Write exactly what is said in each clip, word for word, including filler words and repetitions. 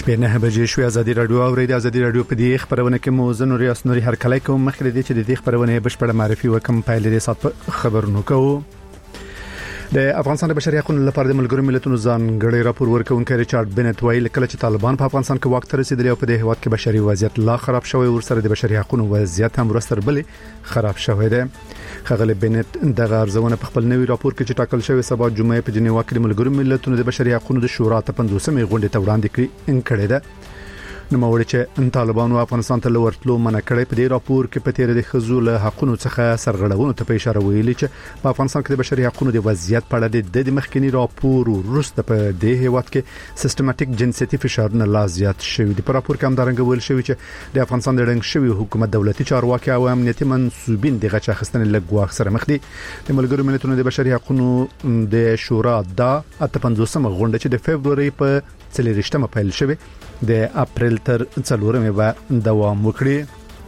شپې نه بجې شوې. ازادي رادیو او د ازادي رادیو په دې خبرونه کې موزه نور یاس نوري هر کله کوم مخکې دې چې د دې خبرونه بشپړه معرفي وکم پایلې دې سات خبرونه کوو. د افغانستان د بشري حقوقو لپاره د ملګرو ملتونو ځانګړي راپور ورکونکي ریچارډ بنت ویلي کله چې طالبان په افغانستان کې وخت رسیدلی او په دې هواد کې بشري وضعیت لا خراب شوی ورسره د بشري حقوقو وضعیت هم ورسره بل خراب شوی دی. خغل بنت د غرزونه په خپل نوي راپور کې چې ټاکل شوی سبا جمعه په جنیوا کې د ملګرو ملتونو د بشري حقوقو د شورا ته پنځوسمې غونډې ته وړاندې کړي ان کړي ده. نو موري چې طالبان او افغانستان ته ورتلو منع کړي. په دې راپور کې په تیر د خزول حقوقو څخه سرغړونو ته اشاره ویلي چې په افغانستان کې د بشري حقوقو د وضعیت په اړه د مخکنی راپور وروسته په دې هیواد کې سیستماتیک جنسيتي فشارونه لا زیات شوي دي. په راپور کې هم درنګ ویل شوی چې د افغانستان د رنګ شوی حکومت دولتي چارواکي او امنیتي منسوبین د غچ اخیستنې لګواخ سره مخ دي. د ملګرو ملتونو د بشري حقوقو د شورا د اته پنځوسمه غونډه چې د فبرवरी په څلورشتمه پیل شوه د اپریل تر څلورمه به دوام وکړي.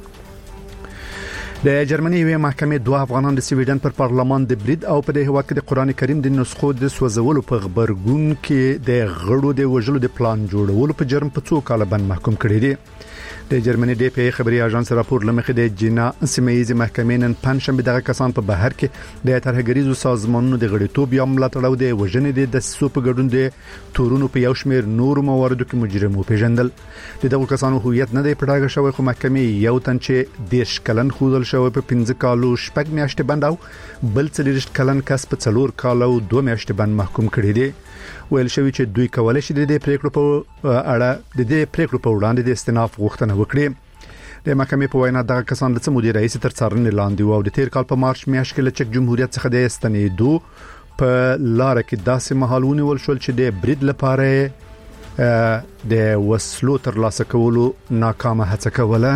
د جرمني یوه محکمې دوه افغانان د سویډن پر پارلمان د برید او په دې هوا کې د قران کریم د نسخو د سوځولو په خبرګون کې د غړو د وژلو د پلان جوړولو په جرم په څو کال باندې محکوم کړي دي. د جرمني د پی خبري اژانس راپور لمخې د جنا سیمایي محکمې نن پنځشنبه دغه کسان په بهر کې د ترهګریزو سازمانونو د غړیتوب یا ملاتړ او د وژنې د سو په ګډون د تورونو په یو شمېر نور مواردو کې مجرمو پیژندل. د دغه کسانو هویت نه دی پټاګه شوی خو محکمې یو تن چې دیش کلن خودل شوی په پنځه کالو شپږ میاشتې بند او بل څلورشت کلن کس په څلور کالو دوه میاشتې بند محکوم کړي دي. ویل شوی چې دوی کولای شي د پریکړو په اړه د دې پریکړو په وړاندې د استئناف غوښتنه وکړي. د محکمې په وینا دغه کسان د مدیر رئیس تر څارنې لاندې وو او د تیر کال په مارچ میاشت کې له چک جمهوریت څخه د استنیدو په لار کې داسې محالونه ول شول چې د برید لپاره د وسلو تر لاسه کولو ناکامه هڅه کوله.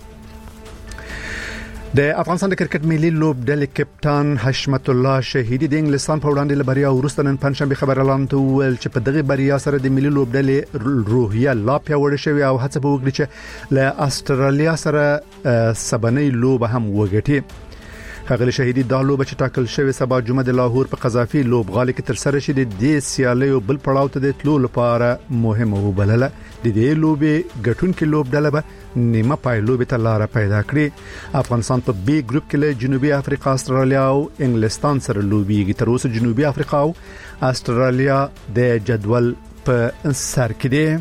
د افغانستان د کرکټ ملي لوبډلې کپټان حشمت الله شهیدی د انګلستان په وړاندې لبریا ورسته نن پنځشنبه خبر اعلان وکړ چې په دغه بریا سره د ملي لوبډلې روحیه لا پیاوړې شوې او هڅه به وکړي چې له استرالیا سره سبنۍ لوب هم وګټي. هغه شهیدی د لوب چې ټاکل شوی سبا جمعه د لاهور په قذافي لوبغالي کې تر سره شي د دې سیالي بل پړاو ته د تلو لپاره مهمه وبلله. د دې لوبې ګټونکو لوبډله به نیمه پایلوب ته لار پیدا کړي. افغانستان په بی ګروپ کې له جنوبي افریقا، استرالیا او انګلستان سره لوبيږي. تر اوسه جنوبي افریقا او استرالیا د جدول په سر کې دي.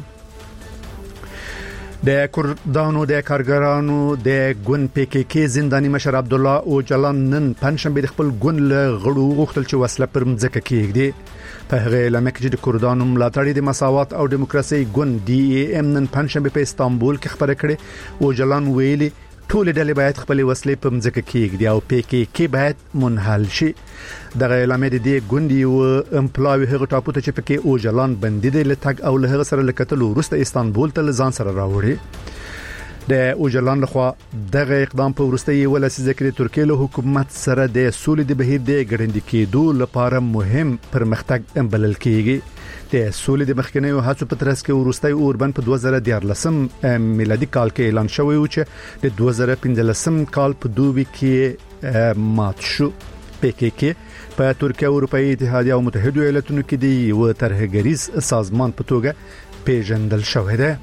د کردانو د کارګرانو د ګوند پی کی کی زنداني مشر عبد الله او جلان نن پنځشنبه د خپل ګوند له غړو غوښتل چې وسله پر مځکه کېږي. په هغه لمه کې د کردانو ملاتړي د مساوات او دیموکراسي ګوند ډي ای ام نن پنځشنبه په استانبول کې خبره کړې او جلان ویلي ټول ډلې باید خپل وسلې په مځکه کېږدي او پی کی کی باید منحل شي. دغه اعلان د دې ګوند یو امپلاوي هغه ټاپو ته چې پکې او جلان بندي دی لټګ او له هغه سره لکتل ورسته استانبول ته ځان سره راوړي. د او جلان لخوا دغه اقدام په ورسته یو لسیزه کې د ترکیه له حکومت سره د سولې د بهیر د ګړندې کېدو لپاره مهم پرمختګ بلل کېږي. د سولې د مخکنیو هڅو په ترڅ کې ورستۍ اوربن په دوه زره دیارلسم میلادي کال کې اعلان شوی و چې د دوه زره پنځلسم کال په دوبي کې مات شو. پی کی کی په ترکیه او اروپאי اتحادیه او متحده ایالاتونو کې دی یو ترهګریز سازمان په توګه پیژندل شوی دی.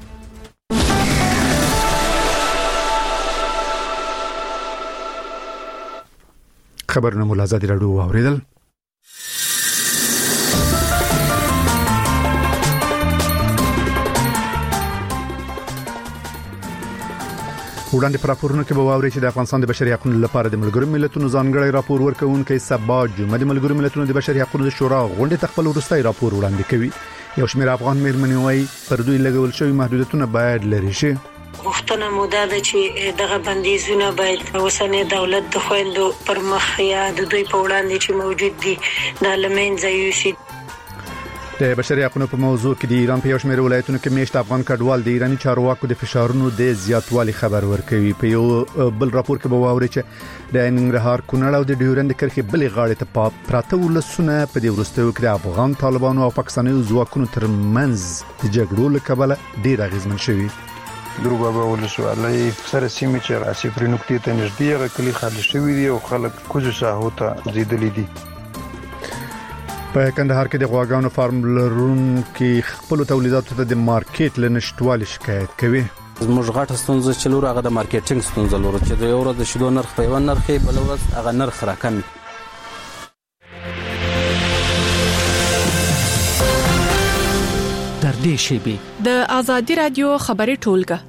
خبرونه مولا ازادي راډیو اوریدل. وړاندې پر راپورونو کې به واوري چې د افغانستان د بشري حقوقو لپاره د ملګرو ملتونو ځانګړي راپور ورکونکي سبا جمعه د ملګرو ملتونو د بشري حقوقو د شورا غونډه تخپل ورستۍ راپور وړاندې کوي. یو شمېر افغان مېرمنې وايي پر دوی لګول شوی محدودیتونه باید لري شي. غوښتنه موده ده چې دغه بندیزونه باید اوسنۍ دولت د خويندو پر مخ یا د دوی په وړاندې چې موجود دي د لمنځه یوسي. د بشري حقوقو په موضوع کې د ایران په یو شمېر ولایتونو کې میشت افغان کډوال د ایرانی چارواکو د فشارونو د زیاتوالي خبر ورکوي. په یو بل راپور کې به واوري چې د ننګرهار کونړ او د ډیورند کرښې بلې غاړې ته پراته ولسونه په دې وروستیو کې د افغان طالبانو او پاکستاني ځواکونو ترمنځ د جګړو له کبله ډیر اغیزمن شوي. دروغه ولسوالۍ سره سیمه چې راسي پر نقطې ته نږدې غکلی خالي شوی دی او خلک کوزو ساحو ته زیدلې دي. په کندهار کې د غواګانو فارم لرونکو خپل تولیداتو ته د مارکیټ لنشټوالي شکایت کوي. زموږ غټه ستونزه چې لور هغه د مارکیټینګ ستونزه لور چې د یو ورځ د شیدو نرخ په یو نرخ بل ورځ هغه نرخ راکم. در دې شی د آزادي رادیو خبري ټولګه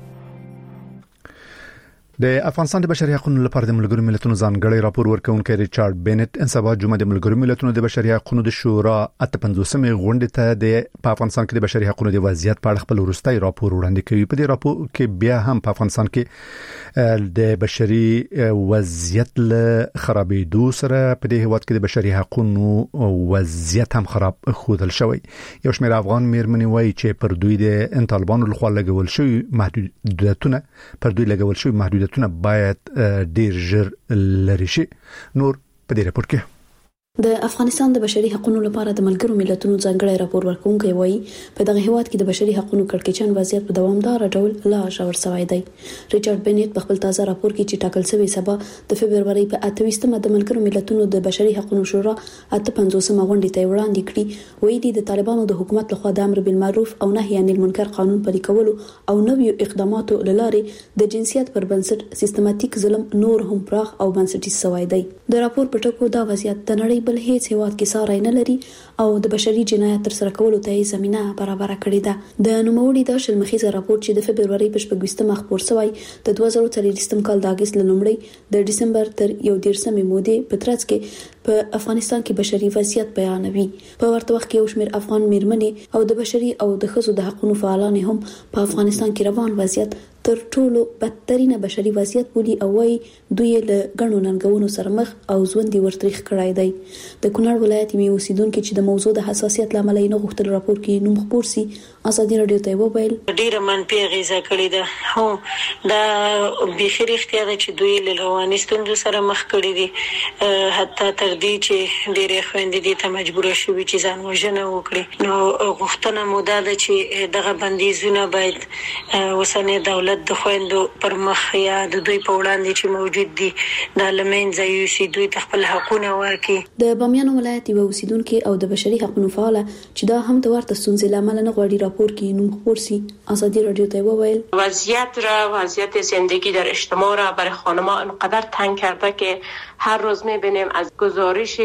د افغانستان د بشري حقوقو لپاره د ملګرو ملتونو ځانګړی راپور ورکونکي ریچارډ بینټ ان سبا جمعه د ملګرو ملتونو د بشري حقوقو د شورا اته پنځوسمې غونډې ته د په افغانستان کې د بشري حقوقو د وضعیت په اړه خپل وروستي راپور وړاندې کوي. په دې راپور کې بیا هم په افغانستان کې د بشري وضعیت له خرابېدو سره په دې هیواد کې د بشري حقوقو وضعیت هم خراب خودل شوی. یو شمېر افغان میرمنې وایي چې پر دوی د طالبانو لخوا لګول شوی محدودیتونه پر دوی لګول شوی محدودیتونه باید ډیر ژر لري شي. نور په دې راپور کې د افغانستان د بشري حقوقو لپاره د ملګرو ملتونو ځانګړی راپور ورکونکي وایي په دغه هیواد کې د بشري حقوقو کړکېچن وضعیت په دوامدار ډول لا ژور شوی دی. ریچارډ بینټ په خپل تازه راپور کې چې ټاکل شوی سبا د فبرवरी په اته ویشتمه د ملګرو ملتونو د بشري حقوقو شورا اته پنځوسمه غونډې ته وړاندې کړي وایي د طالبانو د حکومت لخوا د امر بالمعروف او نهي عن المنکر قانون پلي کولو او نویو اقداماتو لارې د جنسیت پر بنسټ سیستماتیک ظلم نور هم پراخ او بنسټیز شوی دی. د راپور په ټکو دا وضعیت د نړۍ بل هیڅ هیواد کې ساري نه لري او د بشري جنایت تر سره کولو ته زمينه برابر کړې ده. د نوموړي د شلمخیزه راپور چې د فبرवरी په شپږ ویشتمه خبر شوی د دوه زره څلوېښتم کال د اگست لومړی د دسمبر تر یو دیرشمې مودې په ترڅ کې په افغانستان کې بشري وضعیت بیانوي. په ورته وخت کې یو شمېر افغان میرمنې او د بشري او د ښځو د حقوقو فعالان هم په افغانستان کې روان وضعیت تر ټولو بدترینه بشري وضعیت بولي او وايي دوی له غنو ننګونو سره مخ او ژوند ورتریخ کړای دی. د کونړ ولایت می اوسیدونکو چې د موضوع د حساسیت لامل نه غوښتل راپور کې نوم خبر سي آزادي رادیو ته وویل ډیره منفي غیزه کړې ده. هو دا بخیر اختیار چې دوی له رواني ستونزو سره مخ کړي دي حتی تر دې چې ډیره خويندې دي ته مجبور شوي چې ځان وژنه وکړي. نو غوښتنه موده ده چې دغه بندیزونه باید وسنه دولت د خويندو پر مخ یا د دوی په وړاندې چې موجود دي د لمنځه یوسي دوی خپل حقوقونه ورکړي. د بامیان ولایت یو اوسیدونکو او د بشري حقوقو فعال چې دا هم د ورته ستونزې لامل نه غواړي راپور کې نوم خبر سي آزادی رادیو ته وویل وضعیت را وضعیت زندگی در اجتماع را برای خانم‌ها انقدر تنگ کرده که هر روز می‌بینیم از گزارش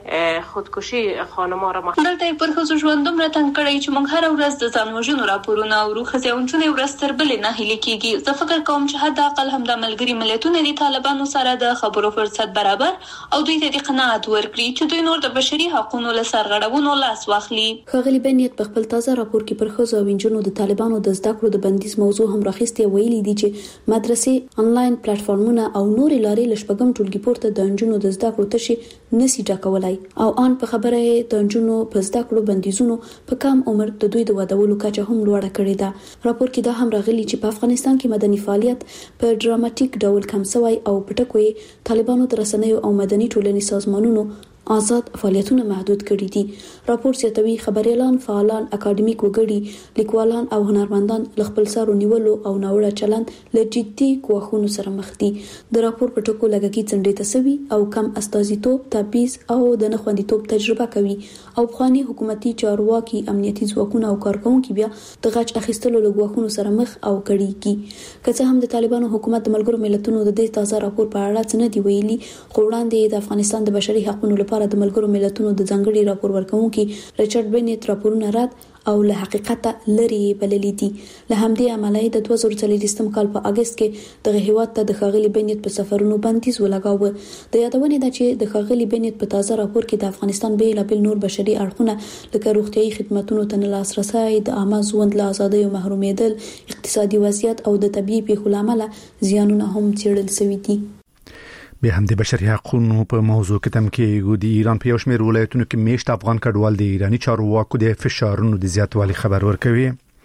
خودکشی خانم‌ها را دلته پر خصوص ژوندوم را تنگ کړی چې موږ هر ورځ د ځان وژنو راپورونه او خزيونچونه ورځ تر بلې نه هلي کیږي. زه فکر کوم چې حد اقل هم د ملګری ملتونو د طالبانو سره د خبرو فرصت برابر او دوی ته د قناعت ورکړي چې دوی نور د بشري حقوقو له سرغړونو لاس واخلي. خغلی بنیت په خپل تازه راپور کې پر خزو او انجونو د طالبانو د زده کړو د بندیز موضوع هم راخسته ویلي دي چې مدرسې انلاین پلیټفارمونه او نور لارې لشپګم ټولګي پورته د انجونو د زده کړو تشي نسی ډکولای او ان په خبره د انجونو په زده کړو بندیزونو په کم عمر د دوی د ودولو کچه هم لوړه کړې ده. راپور کې دا هم راغلي چې په افغانستان کې مدني فعالیت په ډراماتیک ډول کم شوی او پټکوي طالبانو تر رسنیو او مدني ټولنې سازمانونو آزاد فعالیتونه محدود کړي دي. راپور زیاتوي خبريالان، فعالان، اکاډمیک وګړي، لیکوالان او هنرمندان ل خپل سر نیولو او ناوړه چلند ل جدي کوښښونو سره مخ دي. د راپور په ټکو لګي څنډې تسوي او کم استازیتوب، تبعیض او د نه خوندیتوب تجربه کوي او افغاني حکومتي چارواکي امنیتي ځواکونه او کارکونکو بیا د غچ اخیستلو لګوښونو سره مخ او کړي. که څه هم د طالبانو حکومت د ملګرو ملتونو د دې تازه راپور په اړه څه نه دی ویلي، خو وړاندې د افغانستان د بشري حقوقو لپاره د ملګرو ملتونو د ځنګړي راپور ورکونکي ریچارډ بینټ راپورونه رد او له حقیقت لري بللي دي. له همدې عملي د دوه زره څلوېښتم کال په اگست کې د هیواد ته د خغلی بینټ په سفرونو بندیز ولګاوه. د یادونې ده چې د خغلی بینټ په تازه راپور کې د افغانستان بیلابل نور بشري اړخونه لکه روغتيایي خدماتو ته نه لاسرسي، د عامه ژوند له ازادۍ محرومېدل، اقتصادي وضعیت او د طبيعي پیښو لامل زیانونه هم څېړل شوي دي. به هم د بشري حقوقو په موضوع کې تم کې د ایران په یو شمېر ولایتونو کې میشت افغان کډوال د ایرانی چارواکو د فشارونو د زیاتوالي خبر ورکوي.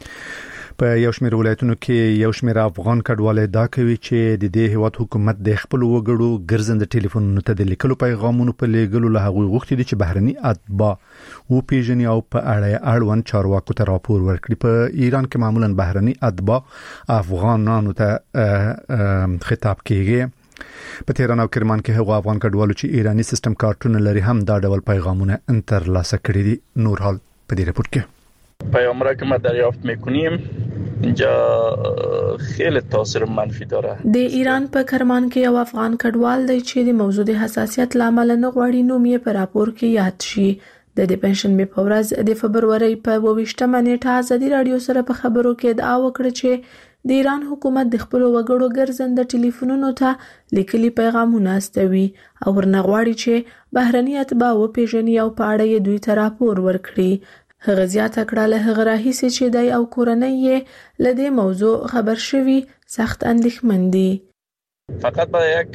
په یو شمېر ولایتونو کې یو شمېر افغان کډوال دا کوي چې د دې هیواد حکومت د خپل وګړو ګرځند ټلیفونونو ته د لیکلو پیغامونو په لېږلو له هغوی غوښتي دي چې بهرني اتباع او پیژني او په اړه اړوند چارواکو ته راپور ورکړي. په ایران کې معمولا بهرني اتباع افغانانو ته خطاب کیږي. په تهران او کرمان کې هغو افغان کډوالو چې ایرانی سیستم کارتونه لري هم دا ډول پیغامونه انتر لاسه کړی دي. نور حال په دې رپورت کې پیام را که ما دریافت میکنیم اینجا خیلی تاثیر منفی داره. د ایران په کرمان کې یو افغان کډوال دی چې د موضوع د حساسیت لامل نه غواړي نوم یې په راپور کې یاد شي. د دې پنځم می په ورځ د فبرवरी په اوویشتمه نیټه ازادي رادیو سره په خبرو کې ادعا وکړه چې د ایران حکومت د خپل وګړو ګرځنده ټلیفونونو ته لیکلي پیغامونه استوي او ورنغواړي چې بهرني اتباع وپیژني او په اړه یې دوی ته راپور ورکړي. هغه زیاته کړه له هغه راهیسې چې دای او کورنۍ یې له دې موضوع خبر شوي سخت اندېښمن دي. فقط با یک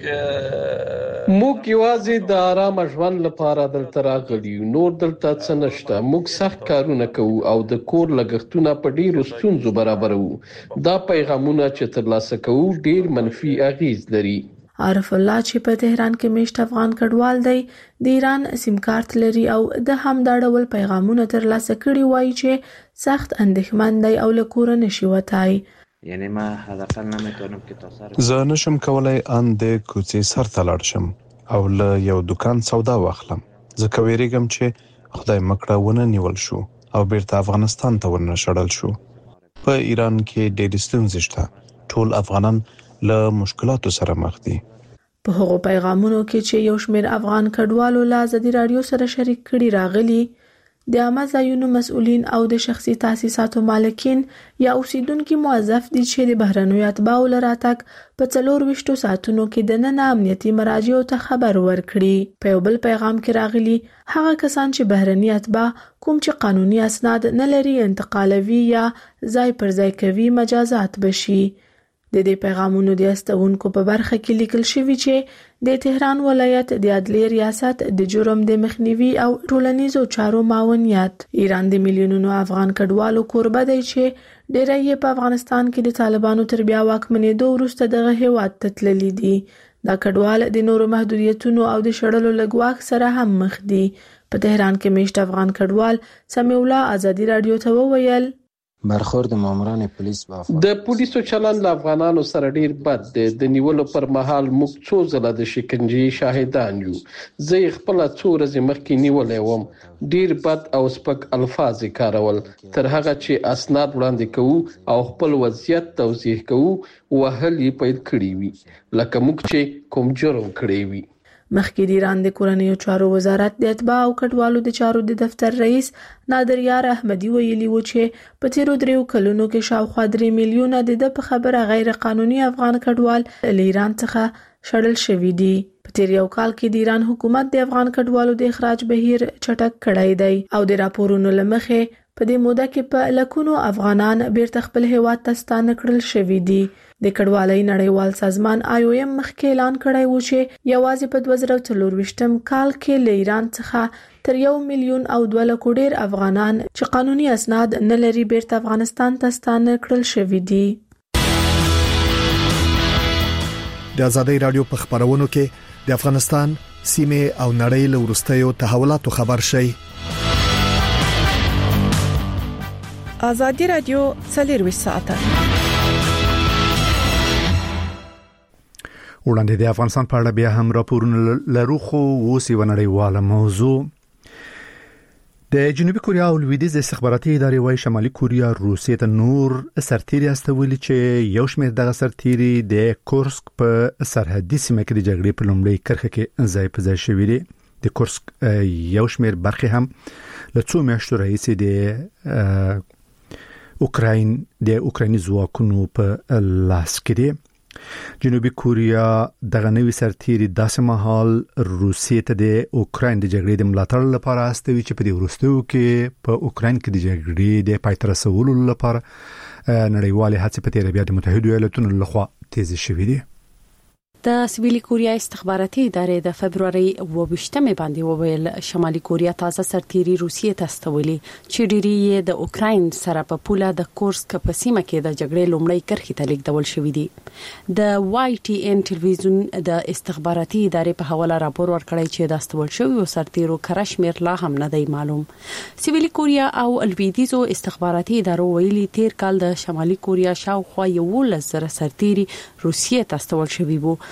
موږ یوازې د آرام ژوند لپاره دلته راغلي یو، نور دلته څه نشته. موږ سخت کارونه کوو او د کور لګښتونه په ډیرو ستونزو برابروو. دا پیغامونه چې ترلاسه کوو ډیر منفي اغیز لري. عارف الله چې په تهران کې میشت افغان کډوال دی د ایران سیم کارت لري او د هم دا ډول پیغامونه ترلاسه کړي وایي چې سخت اندېښمن دی او له کوره نشي وتای. یعنی ما حداقل نمیتونم که تا سر زه نشم کولای ان د کوڅې سر ته لاړ شم او له یو دکان سودا واخلم. ځکه ویریږم چې خدای مکړه ونه نیول شو او بیرته افغانستان ته ورنشړل شو. په ایران کې ډېر ستونزې شته. ټول افغانان له مشکلاتو سره مخ دي. په هغو پیغامونو کې چې یو شمېر افغان کډوالو له ازادي رادیو سره شریک کړي راغلي د عامه ځایونو مسؤلین او د شخصي تاسیساتو مالکین یا اوسیدونکو موظف دي چې د بهرنیو اتباعو لراتک په څلور ویشتو ساعتونو کې د نن امنیتي مراجعو ته خبر ورکړي. په یو بل پیغام کې راغلي هغه کسان چې بهرني اتباع کوم چې قانوني اسناد نه لري انتقالوي یا ځای پر ځای کوي مجازات بشي. د دې پیغامونو د استونکو په برخه کې لیکل شوی چې د تهران ولایت د عدلیې ریاست د جرم د مخنیوي او ټولنیزو چارو معاونیت ایران د میلیونونو افغان کډوالو کوربه دی چې ډېری یې په افغانستان کې د طالبانو تر بیا واکمنېدو وروسته دغه هیواد ته تللي دي. دا کډوال د نورو محدودیتونو او د شړلو له ګواښ سره هم مخ دي. په تهران کې میشت افغان کډوال سمیع الله ازادي رادیو ته وویل برخورد ماموران پولیس با د پولیسو چلند له افغانانو سره ډیر بد دی. د نیولو پر مهال موږ څو ځله د شکنجې شاهدان یو. زه یې خپل څو ورځې مخکې نیولې وم. ډیر بد او سپک الفاظ کارول. تر هغه چې اسناد وړاندې کوو او خپل وضعیت توضیح کوو وهل یې پیل کړی وي لکه موږ چې کوم جرم کړی وي. مخکې د ایران د کورنیو چارو وزارت د اتباع او کډوالو د چارو د دفتر رئیس نادر یار احمدي ویلي و چې په تیرو دریو کلونو کې شاوخوا درې میلیونه د په خبره غیر قانوني افغان کډوال له ایران څخه شړل شوي دي. په تیر یو کال کې د ایران حکومت د افغان کډوالو د اخراج بهیر چټک کړی دی او د راپورونو لمخې په دې موده کې په لکونو افغانان بیرته خپل هیواد ته ستانه کړل شوي دي. د کډوالۍ نړیوال سازمان آی او ایم مخکې اعلان کړی و چې یوازې په دوه زره څلورویشتم کال کې له ایران څخه تر یو میلیون او دوه لکو ډیر افغانان چې قانوني اسناد نه لري بیرته افغانستان ته ستانه کړل شوي دي. د ازادي رادیو په خبرونو کې د افغانستان سیمه او نړۍ له وروستیو تحولاتو خبر شي. ازادي رادیو څلور ساعته وړاندې د افغانستان په اړه بیا هم راپورونه لرو خو اوس یو نړیواله موضوع. د جنوبي کوریا او لویدیځ استخباراتي ادارې وايي شمالي کوریا روسیې ته نور سرتیري استولي چې یو شمېر دغه سرتیري د کورسک په سرحدي سیمه کې د جګړې په لومړۍ کرښه کې ځای په ځای شوي دي. د کورسک یو شمېر برخې هم له څو میاشتو راهیسې د اوکراین د اوکرایني ځواکونو په لاس کې دي. جنوبي کوریا دغه نوي سرتیري داسې مهال روسیې ته د اوکراین د جګړې د ملاتړ لپاره استوي چې په دې وروستیو کې په اوکراین کې د جګړې د پای ته رسولو لپاره نړیوالې هڅې په تیر بیا د متحده ایالاتونو لخوا تیز شوې دي. د سویلي کوریا استخباراتي ادارې د فبرवरी اوویشتمه باندې وویل شمالي کوریا تازه سرتیري روسیې ته استولي چې ډیری یې د اوکراین سره په پوله د کورسک په سیمه کې د جګړې لومړی کرښې ته لیږدول شوې دي. د واي ټي ان ټلویزیون د استخباراتي ادارې په حواله راپور ورکړی چې د استول شویو سرتیرو کرشمیر لا هم نه دی معلوم. سویلي کوریا او لویدیځو استخباراتي ادارو ویلي تیر کال د شمالي کوریا شاوخوا یو لس زره سرتیري روسیې ته استول شوي وو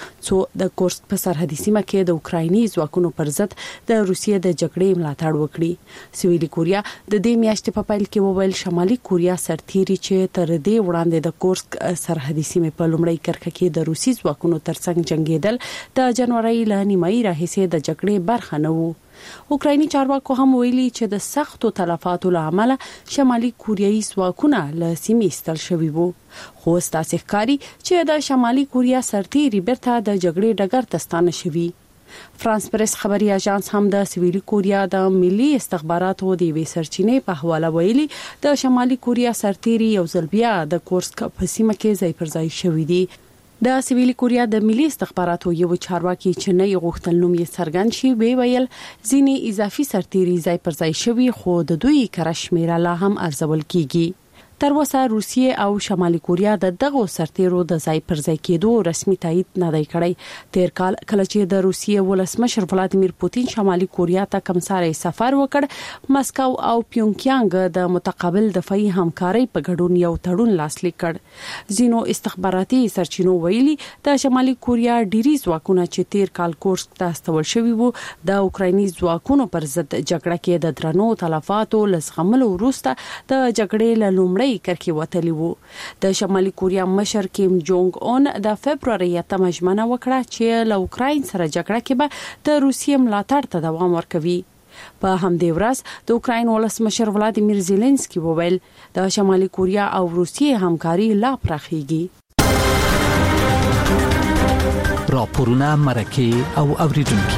څو د کورسک په سرحدي سیمه کې د اوکرایني ځواکونو پر ضد د روسیې د جګړې ملاتړ وکړي. سویلي کوریا د دې میاشتې په پیل کې وویل شمالي کوریا سرتیري چې تر دې وړاندې د کورسک سرحدي سیمه په لومړی کرښه کې د روسي ځواکونو ترڅنګ جنگیدل د جنوري ل نیمایي راهیسې د جګړې برخه نه وو. اوکرایني چارواکو هم ویلي چې د سختو تلفاتو له امله شمالي کوریایي ځواکونه له سیمې ایستل شوي وو. خو ستاسو ښکاری چې د شمالي کوریا سرتیري بیرته د جګړې ډګر ته ستانه شوي. فرانس پریس خبري اژانس هم د سویلي کوریا د ملي استخباراتو د وی سرچینې په حواله ویلي د شمالي کوریا سرتیري یو ځل بیا د کورسک په سیمه کې ځای پر ځای شوي دي. د سویلي کوریا د ملي استخباراتو یو چارواکي چې نه غوښتل نوم یې څرګند شي وی ویل ځینې اضافي سرتیري ځای پر ځای شوي خو د دوی کره شمیره لا هم ارزول کیږي. تر اوسه روسیې او شمالي کوریا د دغه سرتیرو د ځای پر ځای کېدو رسمي تایید نه دی کړی. تیر کال کله چې د روسیې ولسمشر ولادیمیر پوتین شمالي کوریا ته کمساري سفر وکړ مسکو او پیونګیانګ د متقابل دفاعي همکارۍ په ګډون یو تړون لاسلیک کړ. زینو استخباراتي سرچینو ویلي د شمالي کوریا ډیری ځواکونه چې تیر کال کورسک ته استول شوی وو د اوکرایني ځواکونو پر ضد جګړه کې د درنو تلفاتو لزغملو وروسته د جګړې له لومړۍ کرکې وتلی وو. د شمالي کوریا مشر کیم جونګ اون د فبرवरी اتمه ژمنه وکړه چې له اوکراین سره جګړه کې به د روسیې ملاتړ ته دوام ورکوي. په همدې ورځ د اوکراین ولسمشر ولادیمیر زيلنسکي وویل د شمالي کوریا او روسیې همکاري لا پراخیږي. راپورونه مرکه او اوریدونکو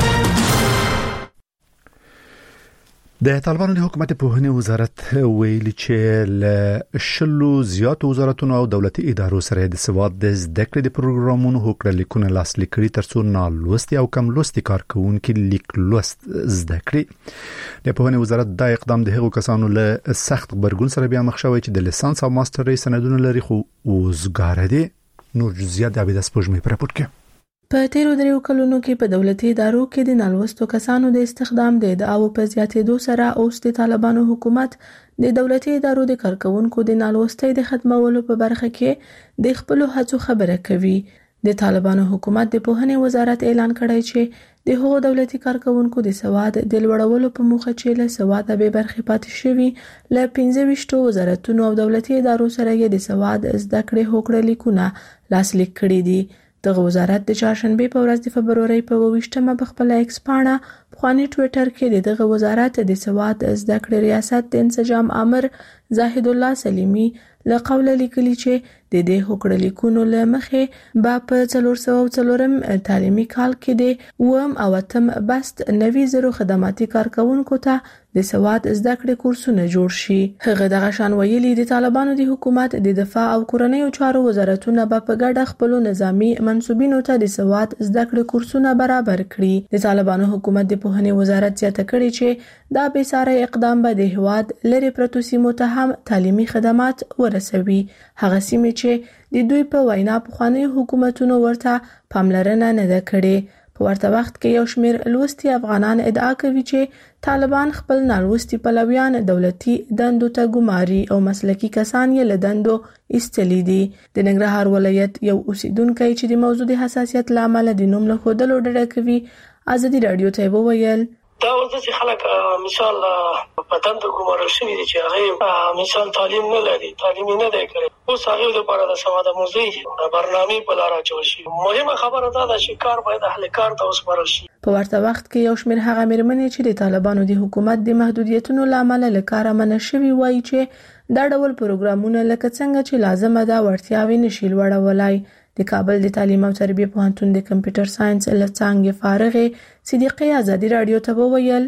د طالبانو د حکومت په هني وزارت ویلي چې له شلو زیاتو وزارتونو او دولتي ادارو سره د سواد د زده کړې د پروګرامونو هوکړه لیکونه لاسلیک کړي ترڅو نالوستي او کم لوستي کارکونکو لیک لوست زده کړي. د په هني وزارت د اقدام د هغو کسانو له سخت خبرګون سره بیا مخ شوی چې د لیسانس او ماسترۍ سندونه لري خو وزګار دي. نور جزئیات د عبید سپوږمۍ پر راپور کې. په تیرو دریو کلونو کې په دولتي ادارو کې د نالوستو کسانو د استخدام د ادعاو په زیاتېدو سره اوس د طالبانو حکومت د دولتي ادارو د کارکونکو د نالوستۍ د ختمولو په برخه کې د خپل هڅو خبره کوي. د طالبانو حکومت د پوهنې وزارت اعلان کړی چې د هغو دولتي کارکونکو د سواد د لوړولو په موخه چې له سواد به برخه پاتې شوي له پنځه ویشت وزارتونو او دولتي ادارو سره یې د سواد زده کړې هوکړه لیکونه لاسلیک کړي دي. دغه وزارت د چهارشنبه په ورځ د فبرवरी په ویشتمه په خپل ایکس پاڼه خواني ټوئیټر کې د دغه وزارت د سواد زده کړې ریاست د انسجام امر زاهد الله سلیمی له قوله لیکلي چې د دې هوکړه لیکونو له مخې با په څلور سوه څلورم تعلیمي کال کې د اوم او اتم بست نوي زرو خدماتي کارکونکو ته د سواد زده کړې کورسونه جوړ شي. هغه دغه شان ویلي د طالبانو د حکومت د دفاع او کورنیو چارو وزارتونه به په ګډه خپل نظامی منسوبینو ته د سواد زده کړې کورسونه برابر کړي. د طالبانو حکومت د پوهنې وزارت زیاته کړي چې دا بې ساري اقدام به د هواد لری پرتو سیمو ته هم تعلیمي خدمات ورسوي. هغه سیمې چې د دوی په وینا پخوانی حکومتونو ورته پاملرنه نه ده کړې. په ورته وخت کې یو شمېر لوستي افغانان ادعا کوي چې طالبان خپل نالوستي پلویان دولتي دندو ته ګماري او مسلکي کسان یې له دندو ایستلي دي. د ننګرهار ولایت یو اوسیدونکی چې د موضوع د حساسیت له امله د نوم له ښودلو ډډه کوي ازادي رادیو ته وویل دا ورته چې خلک مثال په دندو ګمارل شوي دي چې هغه مثال تعلیم نه لري تعلیم نه دی کړی اوس هغه د لپاره د سواد موزي برنامه په لار اچول شي. مهمه خبره دا ده چې کار باید اهل کار ته وسپارل شي. په ورته وخت کې یو شمېر هغه مېرمنې چې د طالبانو د حکومت د محدودیتونو لامل له کاره منع شوي وایي چې دا ډول پروګرامونه لکه څنګه چې لازمه ده وړتیاوې نشي لوړولای. د کابل د تعلیم او تربیه پوهنتون د کمپیوټر ساينس لڅانګې فارغه صدیقه ازادي رادیو ته وویل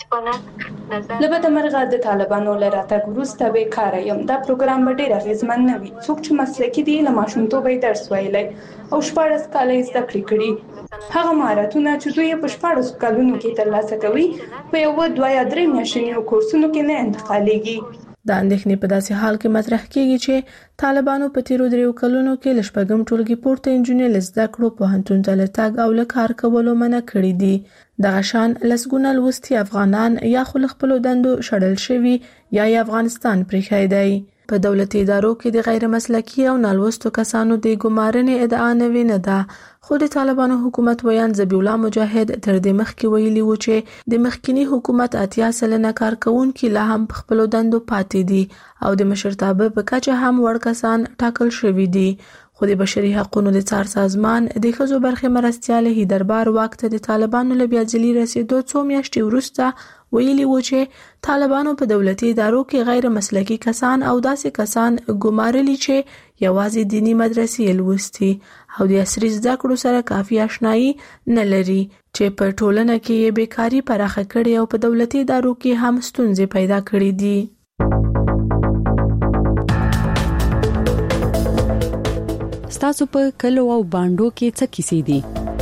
لبد مرغه د طالبانو لراته ګروسته به کار یم دا پروګرام به ډیر غیزمن نه وي څوک چې مسلکي دی له ماشومتوبه درس ویلای او شپږ کاله زده کړې کړي هغه مهارتونه چې دوی په شپږ کلونو کې ترلاسه کوي په یو دوه یا درې میاشتنیو کورسونو کې نه انتقالېږي. د اندېښنې په داسې حال کې مطرح کیږي چې طالبانو په تیرو دریو کلونو کې لشپږم ټولګي پورته انجونې لزده کړو پوهنتون ته لتاګ او لکار کولو منع کړی دي. دغه شان لسګونه لوستي افغانان یا خپل خپل دندو شړل شوي یا افغانستان پریښی دی. په دولتي ادارو کې د غیر مسلکي او نالوستو کسانو د ګمارنې ادعا نه نه ده، خو د طالبانو حکومت ویان ذبیح الله مجاهد تر دې مخکې ویلي و چې د مخکینی حکومت اتیا سلنه کارکونکي لا هم په خپل دندو پاتې دي او د مشرتابه په کچه هم وړ کسان ټاکل شوي دي. خو د بشري حقوقو د څار سازمان د ښځو برخې مرستیال هیدربار واک ته د طالبانو له بیا ځلي رسیدو څو میاشتې وروسته ویلي و چې طالبانو په دولتي ادارو کې غیر مسلکي کسان او داسې کسان ګمارلي چې یوازې دینی مدرسې لوستي او د عصري زده کړو سره کافي آشنایي نه لري، چې په ټولنه کې یې بیکاري پراخه کړې او په دولتي ادارو کې هم ستونزې پیدا کړې دي. ستاسو په کلو او باندو کې څه کیسې دي؟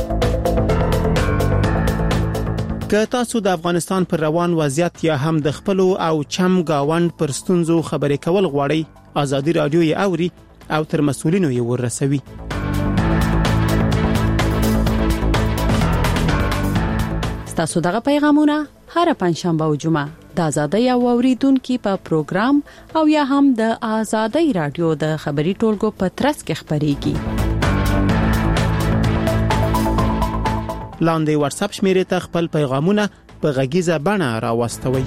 که تاسو د افغانستان پر روان وضعیت یا هم د خپلو او چم گاوند پر ستونزو خبرې کول غواړئ، ازادي رادیو یې اوري او تر مسؤلینو یې ورسوي. ستاسو دغه پیغامونه هر پنځشنبه او جمعه د آزادۍ او اوریدونکو په پروګرام او یا هم د آزادۍ رادیو د خبري ټولګو په ترڅ کې خبريږي. لاندې واتس اپ شمیرې ته خپل پیغامونه په غږیزه بڼه راوستوي.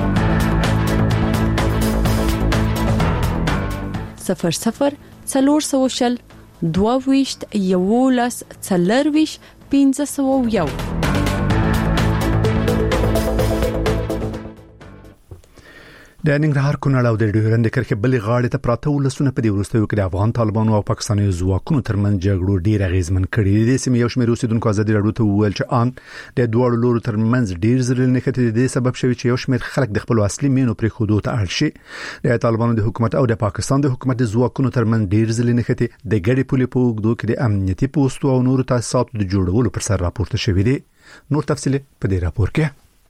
صفر صفر څلور سوشل دوه ویشت یولس څلور ویشت پنځه سوه یو. د ننګرهار کونړ او د ډیورند کرښې بلې غاړې ته پراته ولسونه په دې وروستیو کې د افغان طالبانو او پاکستاني ځواکونو ترمنځ جګړو ډېر اغېزمن کړي دي. د سیمې یو شمېر اوسیدونکو ازادي رادیو ته وویل چې ان د دواړو لورو ترمنځ ډېر ځله نښتې دي سبب شوی چې یو شمېر خلک د خپل اصلي مینو پرې خودو ته اړ شي. د طالبانو د حکومت او د پاکستان د حکومت د ځواکونو ترمنځ ډېر ځله نښتې د ګډې پولې په اوږدو کې د امنیتي پوسټو او نورو تاسیساتو د جوړولو پر سر راپورته شوی دی. نور تفصیل په دې راپور کې.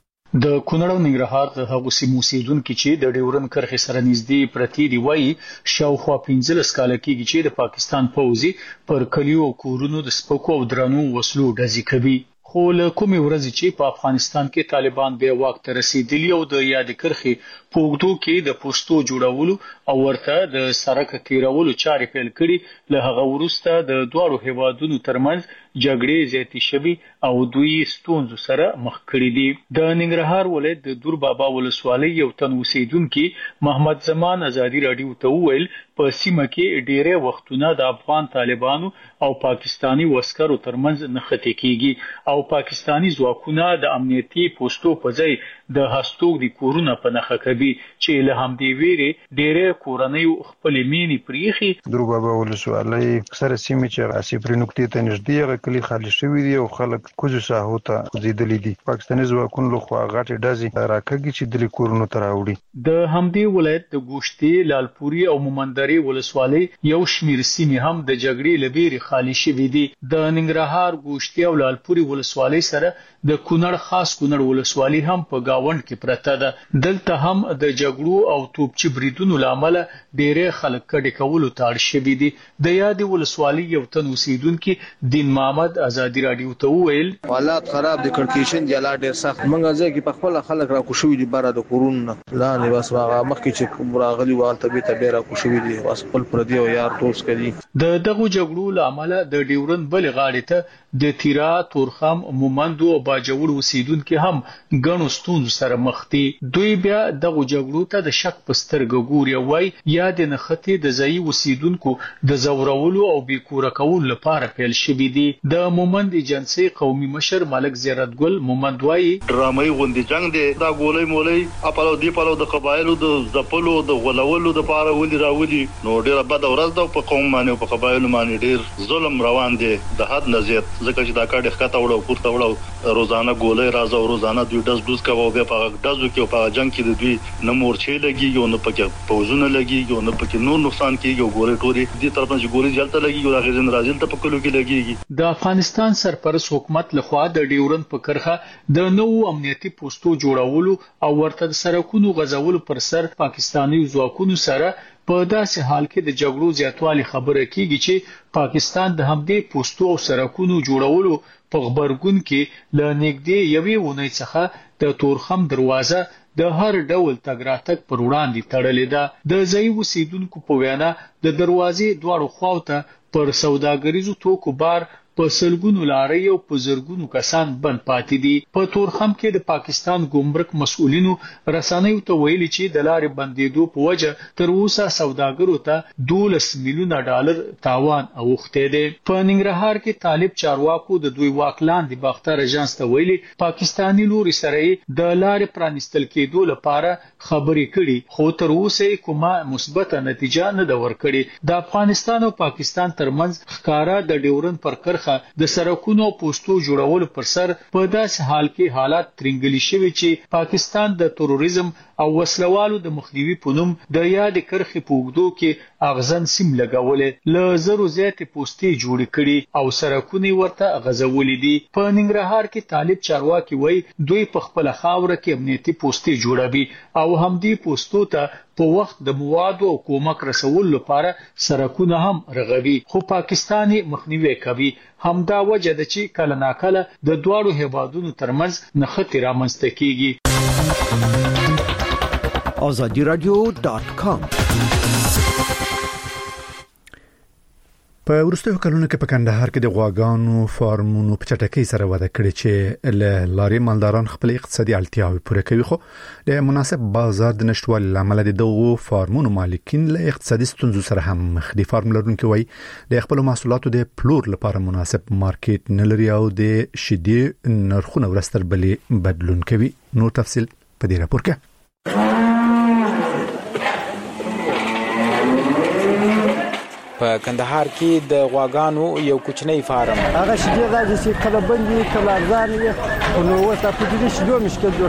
د کونړ او ننګرهار د هغو سیمو اوسیدونکو چې د ډیورند کرښې سره نږدې پرتی دی وایي شاوخوا پنځلس کاله کېږي چې د پاکستان پوځي پر کلیو او کورونو د سپکو او درنو وسلو ډزې کوي. خو له کومې ورځې چې په افغانستان کې طالبان به واک ته رسیدلی او د یاد کرښې په اوږدو کې د پوسټو جوړولو او ورته د سړک تیرولو چارې پیل کړي، له هغه وروسته د دواړو هیوادونو ترمنځ جګړې زیاتې شوي او دوی ستونزو سره مخ کړي دي. د ننګرهار ولایت د دور بابا ولسوالۍ یو تن اوسیدونکو محمد زمان ازادي رادیو ته وویل په سیمه کې ډېرې وختونه د افغان طالبانو او پاکستانی وسکرو ترمنځ نښتې کیږي او پاکستانی ځواکونه د امنیتي پوسټو په ځای د هستوګ د کورونه په نخښه کوي چې له همدې ویرې ډېرې کورنۍ خپل مینې پریخي. دور بابا ولسوالۍ اکثره سیمې چې راسي پرې نقطې ته نږدې کلی خالي شوی دی او خلک کوزو ساحو ته ځیدلې دي. پاکستاني ځواکونو له خوا غاټې ډزې راکږي چې د کورونو ته راوړي. د همدې ولایت د ګوشتي، لالپوري او مومندري ولسوالۍ یو شمیر سیمې هم د جګړې لبیري خالي شوې دي. د ننګرهار ګوشتي او لالپوري ولسوالۍ سره د کونړ خاص کونړ ولسوالۍ هم په گاوند کې پرته ده. دلته هم د جګړو او توپچي بریدونو لامل ډېر خلک کډې کولو ته اړ شوي دي. د یاد ولسوالۍ یو تن اوسیدونکو دین محمد ازادي رادیو ته وویل حالات خراب دي، کړکېشن جلا ډېر سخت منګه ځکه په خپل خلک را کوشوي دي بار د کورونه لاندې بس هغه مخکې چې راغلي وال ته به ته را کوشوي دي بس خپل پردي او یار توس کوي. د دغه جګړو لامل د ډیورند بل غاړې ته د تیرا، تورخم، مومندو او باجوړ اوسیدونکو هم ګڼو ستونزو سره مخ دي. دوی بیا دغه جګړو ته د شک په سترګه ګوري او وايي یا د نښتې د ځای اوسیدونکو د زورولو او بیکوره کولو لپاره پیل شوی دي. د مومند ایجنسی قومي مشر ملک زیارت ګل مومند وايي ډرامای غوندي جنگ دی، دا ګولې مولې خپل دی په د قبایلو د ځپلو د غولولو د پاره ولې راولي. نو ډیره بد ورځ ده په قوم باندې او په قبایلو باندې ډیر ظلم روان دي د حد نه زیات، ځکه چې دا کار ښکته وړو پورته وړو روزانه ګولې راځو روزانه دوی داس دوز کوي بیا په دازو کې په جنگ کې د دوی نه مورچې لګي او نه پکې پوزونه لګي او نه پکې نور نقصان کیږي او ګولې ټوري دي طرف نه ګولې جلته لګي او هغه ځین راځي ته په کلو کې لګيږي. د افغانستان سرپرست حکومت لخوا د ډیورند په کرخه د نوو امنیتي پوسټو جوړولو او ورته سرکونو غزولو پر سر پاکستاني ځواکونو سره په داسې حال کې د جګړو زیاتوالي خبره کیږي چې پاکستان د همدې پوسټو او سرکونو جوړولو په خبرګون کې ل نږدې یوې ونې څخه د تورخم دروازه د هر ډول تګ راتګ پر وړاندې تړلې ده. د ځای اوسیدونکو په وینا د دروازې دواړو خواوته پر سوداګریزو توکو بار په سلګونو لارې او په زرګونو کسان بند پاتې دي. په تورخم کې د پاکستان ګمرک مسؤلینو رسنیو ته ویلي چې د لارې بندیدو په وجه تر اوسه سوداګرو ته دولس میلیونه ډالر تاوان اوښتی دی. په ننګرهار کې طالب چارواکو د دوی واک لاندې باختر اژانس ته ویلي پاکستاني لوري سره د لارې پرانیستل کېدو لپاره خبرې کړي، خو تر اوسه کومه مثبته نتیجه نه ده ورکړې. د افغانستان او پاکستان ترمنځ ښکارا د ډیورن پر کرخه د سرکونو او پوسټو جوړولو پر سر په داسې حال کې حالات ترنګلي شوي چې پاکستان د تروریزم او وسلوالو د مخنیوي په نوم د یاد کرخې په اوږدو کې اغزن سیم لګولې، له زرو زیاتې پوستې جوړې کړي او سرکونه ورته غځولې دي. په ننګرهار کې طالب چارواکي وایي دوی په خپله خاوره کې امنیتي پوستې جوړوي او همدې پوستو ته په وخت د موادو او کومک رسول لپاره سرکونه هم رغوي، خو پاکستان مخنیوي کوي. همدا وجه ده چې کله ناکله د دواړو هیوادونو ترمنځ نښتې رامنځته کیږي. آزادی رادیو ډاټ کام. په وروستیو کلونو کې په کندهار کې د غواګانو فارمونو په چټکۍ سره وده کړې چې له لارې مالداران خپل اقتصادي اړتیاوې پوره کوي، خو د مناسب بازار د نشټوالي لامل د دغو فارمونو مالکین له اقتصادي ستونزو سره هم مخ دي. فارم لرونکي وایي د خپل محصولاتو د پلور لپاره مناسب مارکیټ نه لري او د شیدې نرخونه ورځ تر بلې بدلون کوي. نور تفصیل په دې راپور کې. په کندهار کې د غواګانو یو کوچنی فارم هغه شیدې راځي چې کله بندي کله ارزان وي، نو اوس په دې شیدو مشکل جوړ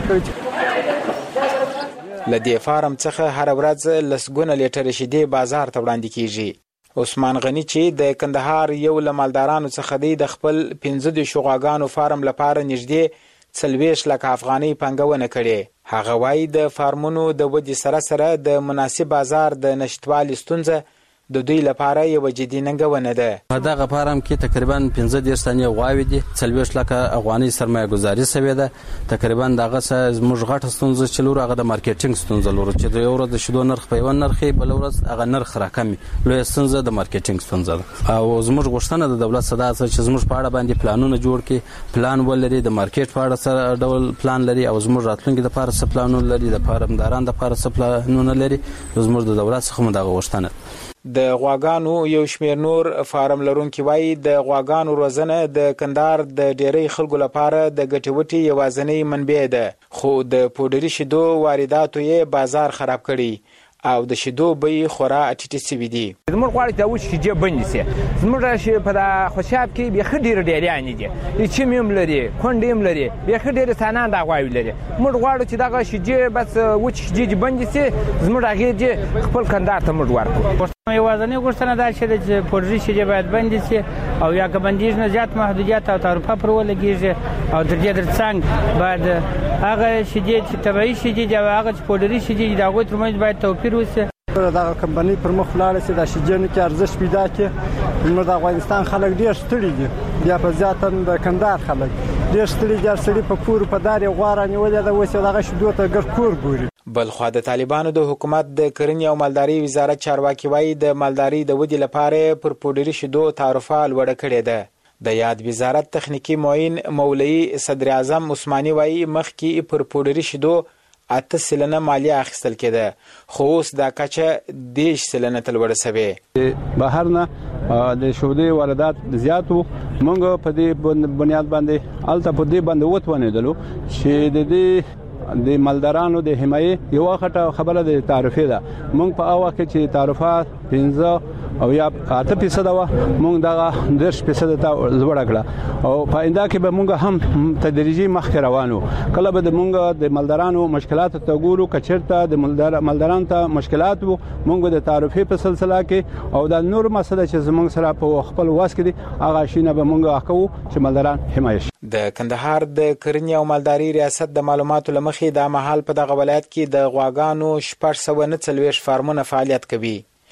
کړی. لدې فارم څخه هر ورځ لسګونه لیټر شیدې بازار ته وړاندې کیږي. عثمان غنی چې د کندهار یو لمالدارانو څخه دی د خپل پنځه د غواګانو فارم لپاره نږدې څلوېښت لکه افغانۍ پانګونه کړې. هغه وایي د فارمونو د ودې سره سره د مناسب بازار د نشټوالي ستونزه د دوی لپاره یو جدي ننګونه ده. په دغه فارم کې تقریبا پنځه دېرش تنې غواوې دي، څلوېښت لکه افغانۍ سرمایه گذاري شوې ده. تقریبا دغه زموږ غټه ستونزه چې لرو هغه د مارکیټینګ ستونزه لرو چې د یو ورځ د شیدو نرخ په یو نرخ بل ورځ هغه نرخ راکمي. لویه ستونزه د مارکیټینګ ستونزه ده او زموږ غوښتنه د دولت صدا چې زموږ په اړه باندې پلانونه جوړ کړي، پلان ولري، د مارکیټ په اړه سره ډول پلان لري او زموږ راتلونکي د لپاره څه پلانونه لري، د فارمداران د لپاره څه پلانونه لري. زموږ د دولت څخه مو دغه غوښتنه. د غواګانو یو شمیر نور فارم لرونکي وایي د غواګانو روزنه د کندهار د ډیری خلکو لپاره د ګټوټي یوازینی منبع ده، خو د پودري شیدو وارداتو یې بازار خراب کړي او د شیدو بیې خورا ټیټې شوي دي. زموږ غواړي چې دا وچې شیدې بندې شي. زموږ په دا خوشاب کې بیخي ډېرې ډېریانې دي، چیم هم لري، کونډې هم لري، بیخي ډېرې انسانان دا غواوې لري. موږ غواړو چې دغه شیدې بس وچې شیدې دې بندې شي، زموږ هغې دې خپل کندهار ته موږ ورکړو. یوازینۍ غوښتنه دا چې د پودري شیدې باید بندې شي او یا که بندېږي نه زیات محدودیت او تعرفه پرې ولګېږي او تر دې تر څنګ باید هغه شیدې چې طبیعي شیدې دي او هغه چې پودري شیدې دي د هغوی ترمنځ باید توپیر وشي. دغه کمپنۍ پر مخ ولاړه چې د شیدې کې ارزښت پیدا کړي. زموږ د افغانستان خلک ډېر ستړي دي، بیا په زیاته د کندهار خلک ډېر ستړي دي. هر سړي په کور په دار یې غوا رانیولې ده، اوس یې دغه شیدو ته ګر کور ګوري. بلخوا د طالبانو د حکومت د کرنې او مالدارۍ وزارت چارواکي وایي د مالدارۍ د ودې لپاره پر پودري شیدو تعرفه لوړه کړې ده. د یاد وزارت تخنیکی معین مولوی صدر اعظم عثماني وایي مخکې پر پودري شیدو اته سلنه مالیه اخیستل کېده، خو اوس دا کچه دېرش سلنه ته لوړه شوې. بهر نه د شودې واردات زیات وو. موږ په دې بنیاد باندې هلته په دې باندې وتوانېدلو چې د دې د مالدارانو د حمایې یو غټه خبره د تعرفې ده. موږ په هغه وخت کې چې تعرفه پنځه او یا اته فیصد و موږ دغه دېرش فیصد ته لوړه کړه او په آینده کې به موږ هم تدریجي مخکې روانو. کله به موږ د مالدارانو مشکلات ته ګورو، کچرته د مالدارانو ته مشکلات وو، موږ د تعرفې په سلسله کې او د نور مسله چې زموږ سره په خپل واس کې دي هغه شینه به موږ حقو چې مالداران حمایت شي. د کندهار د کرنې او مالدارۍ ریاست د معلوماتو لمخې د مهال په دغه ولایت کې د غواګانو شپږ سوه نه څلوېښت فارمونه فعالیت کوي.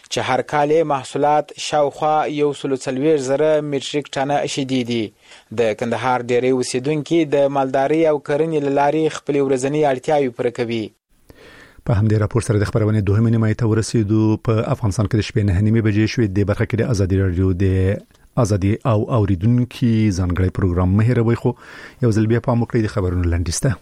چې هر کال محصولات شاوخوا یو سل څلوېښت زره میټریک ټنه شیدې دي. د کندهار ډېری اوسیدونکي د مالدارۍ او کرنې له لارې خپلې ورځنۍ اړتیاوې پوره کوي. په همدې راپور سره د خبرونې دوهمې نیمایي ته ورسېدو. په افغانستان کې د شپې نه نیمې بجې شوې. د برخه کې د ازادي رادیو د ازادي او اوریدونکو ځانګړی پروګرام مهیروي خو یو ځل بیا په موکړې د خبرونو لنډیسته.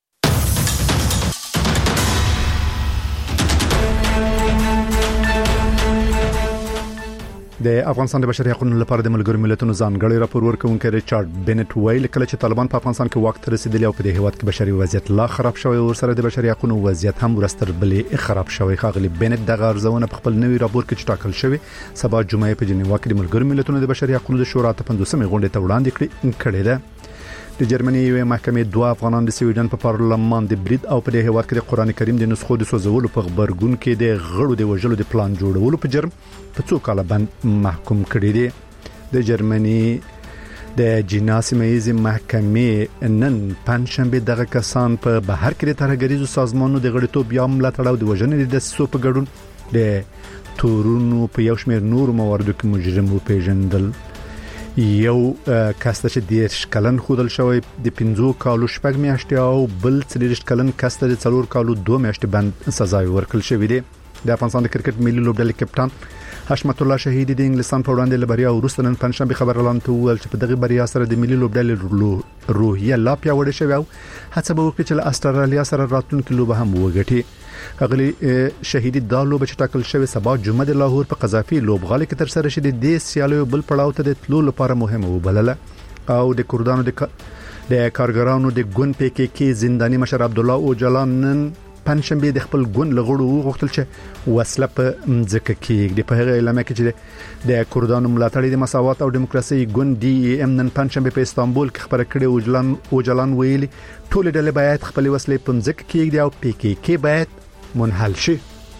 د افغانستان د بشري حقوقو لپاره د ملګرو ملتونو ځانګړي راپور ورکونکي ریچارډ بنت ویل کله چې طالبان په افغانستان کې وخت رسیدلی او په دې هیواد کې بشري وضعیت لا خراب شوی او سره د بشري حقوقو وضعیت هم ورستر بلې خراب شوی. خاغلی بنت د غرضونه په خپل نوي راپور کې ټاکل شوی سبا جمعې په جنیوا کې د ملګرو ملتونو د بشري حقوقو د شورا ته پنځوسمې غونډې ته وړاندې کړې ده. د جرمني یو محکمې دوه افغانان د سویډن په پارلمان د برید او په دې هیواد کې د قران کریم د نسخو د سوزولو په خبرګون کې د غړو د وژلو د پلان جوړولو په جرم په څو کال باندې محکوم کړي دي. د جرمني د جناسمېز محکمې نن پنځشنبه دغه کسان په بهر کې د ترهګریزو سازمانونو د غړیتوب یا ملاتړ او د وژنې د دسیسو په ګډون د تورونو په یو شمېر نور مواردو کې مجرم وپیژندل. یو کاسته چې دیرش کلن خودل شوی د پنځو کالو شپږ میاشتې او بل څلور کلن کاسته د څلور کالو دوه میاشتې باندې سزا ورکړل شوې ده. د افغانستان د کرکټ ملي لوبډلې کپټان حشمت الله شهیدی د انګلستان په وړاندې لبریا وروسته نن پنځشنبه خبر اعلان کړ چې په دغه بریا سره د ملي لوبډلې روحیه لا پیاوړې شوی او هڅه به وکړي چې له استرالیا سره راتلونکي لوبه هم وګټي. غلي شهیدی د لوبه چې ټاکل شوی سبا جمعه د لاهور په قذافي لوبغالي کې تر سره شې د سیالو بل پړاو ته د تلو لپاره مهمه وبلله. او د کردانو د د کارګرانو د ګون پی کې کې زنداني مشر عبد الله اوجلان نن پنځشنبه د خپل ګون لغړو وغوښتل چې وسله په مځکه کې د په هغه اعلان کې چې د کردانو ملاتړي د مساوات او دیموکراسي ګون دی ام نن پنځشنبه په استانبول کې خبره کړې. اوجلان اوجلان ویلي ټول ډلې باید خپل وسلې په مځکه کې او پی کې کې باید منحل شي.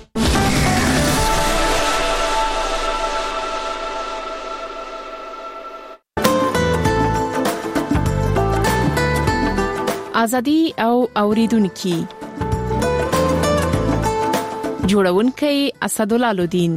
ازادي او اوریدونکو جوړونکي اسدالله لودین.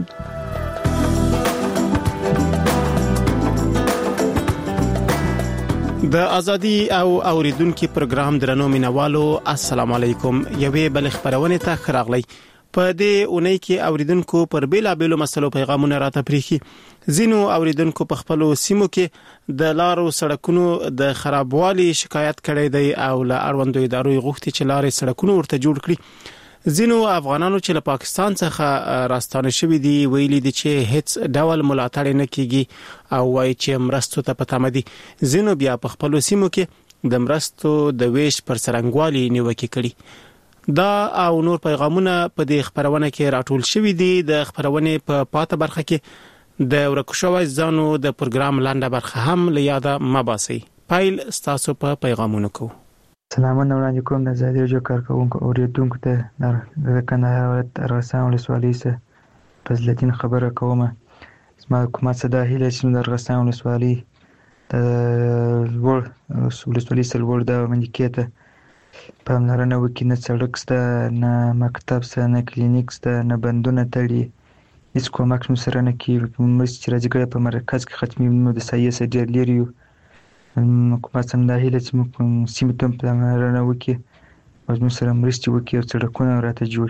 د ازادي او اوریدونکو پروګرام درنو مینوالو السلام علیکم. یوې بل خبرونه ته خراغلی. په دې اونۍ کې اوریدونکو پر بیلا بیلو مسلو پیغامونه راته پریخي. زینو اوریدونکو په خپل سیمو کې د لارو سړکونو د خرابوالي شکایت کړي دی او له اړوندو ادارو غوښتي چې لارې سړکونو ورته جوړ کړي. زینو افغانانو چې له پاکستان څخه راستانه شوي دي ویلي دي چې هیڅ ډول ملاتړ نه کیږي او وايي چې مرستو ته پته مدي. زینو بیا په خپل سیمو کې د مرستو د ویش پر سرنګوالي نیوکه کړي. دا او نور پیغامونه په دې خبرونه کې راټول شوي دي. د خبرونه په پاته برخه کې د ورکوشوي ځانو د پروګرام لاندې برخه هم لیاده مباسي. پایل ستاسو په پیغامونو کو. سلامونه وړاندې کوم د ازادي رادیو کارکونکو اوریدونکو ته د کندهار ولایت ارغستان ولسوالۍ څخه فضلالدین خبره کوم. زما حکومت څخه د هیله چې د ارغستان ولسوالۍ د ور ولسوالۍ سلور د منځکې ته پاملرنه وکړي. نه سړک شته، نه مکتب شته، نه کلینیک شته، نه بندونه تړي، هیڅ کومک مو سره نه کیږي. مرستې چې راځي په مرکز کې ختمي نو د سایه څخه ډېر لري یو. حکومت هم د هیله چې موږ سیمې ته پاملرنه وکړي او موږ سره مرستې وکړي او سړکونه راته جوړ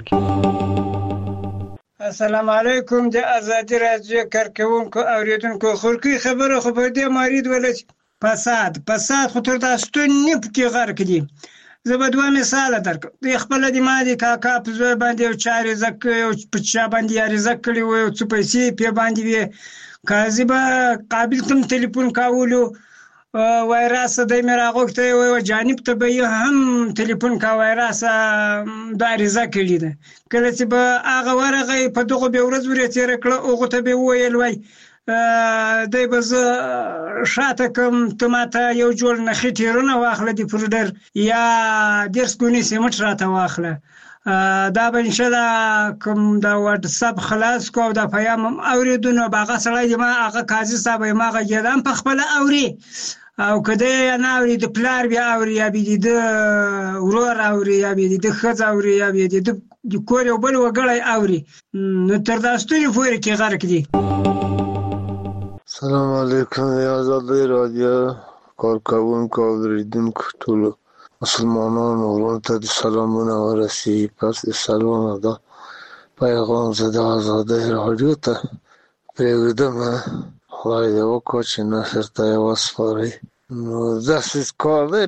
کړي. السلام علیکم د ازادي رادیو کارکونکو اوریدونکو. خورکی خبره خو په دې مارید ولې فساد فساد خو تر تاسو ته نه پکې غر کړي. زه به دوه مثال درکړم. د خپل د مادي کاکا په ځای باندې او چاري زکه او په چا باندې یاري زکړي و او څه پیسې په باندې وي قاضي به قابل تم ټلیفون کاولو وایرس د میراغوکته او جانب ته به هم ټلیفون کا وایرس د ریزه کړي ده. کله چې به هغه ورغه په دغه به ورځ ورې تیر کړه او ته به ویل وای دای به زه شاته کوم ته ماته یو جوړ نه خټیرونه واخله دی پروډر یا درس کونی سیمټ راته واخله دا به ان شاء الله کوم دا واتس اپ خلاص کو دا پیغام اوریدونه باغه سړی ما هغه قاضي صاحب ما غږیدم په خپل اوري او کده نه اوري د پلار بیا اوري یا بي د ورور اوري یا بي د خځ اوري یا بي د د کور یو بل وګړی اوري نو تر دا ستوري پورې کې غرق دي. السلام علیکم یا آزادۍ رادیو کارکوونکو او اوریدونکو ټولو مسلمانانو ورونو ته د سلامونه ورسیږي. پس د سلام دا پیغام زه د آزادۍ رادیو ته پرېږدم. خدای دې وکړي چې نشر ته یې وسپاري. نو داسې کار دی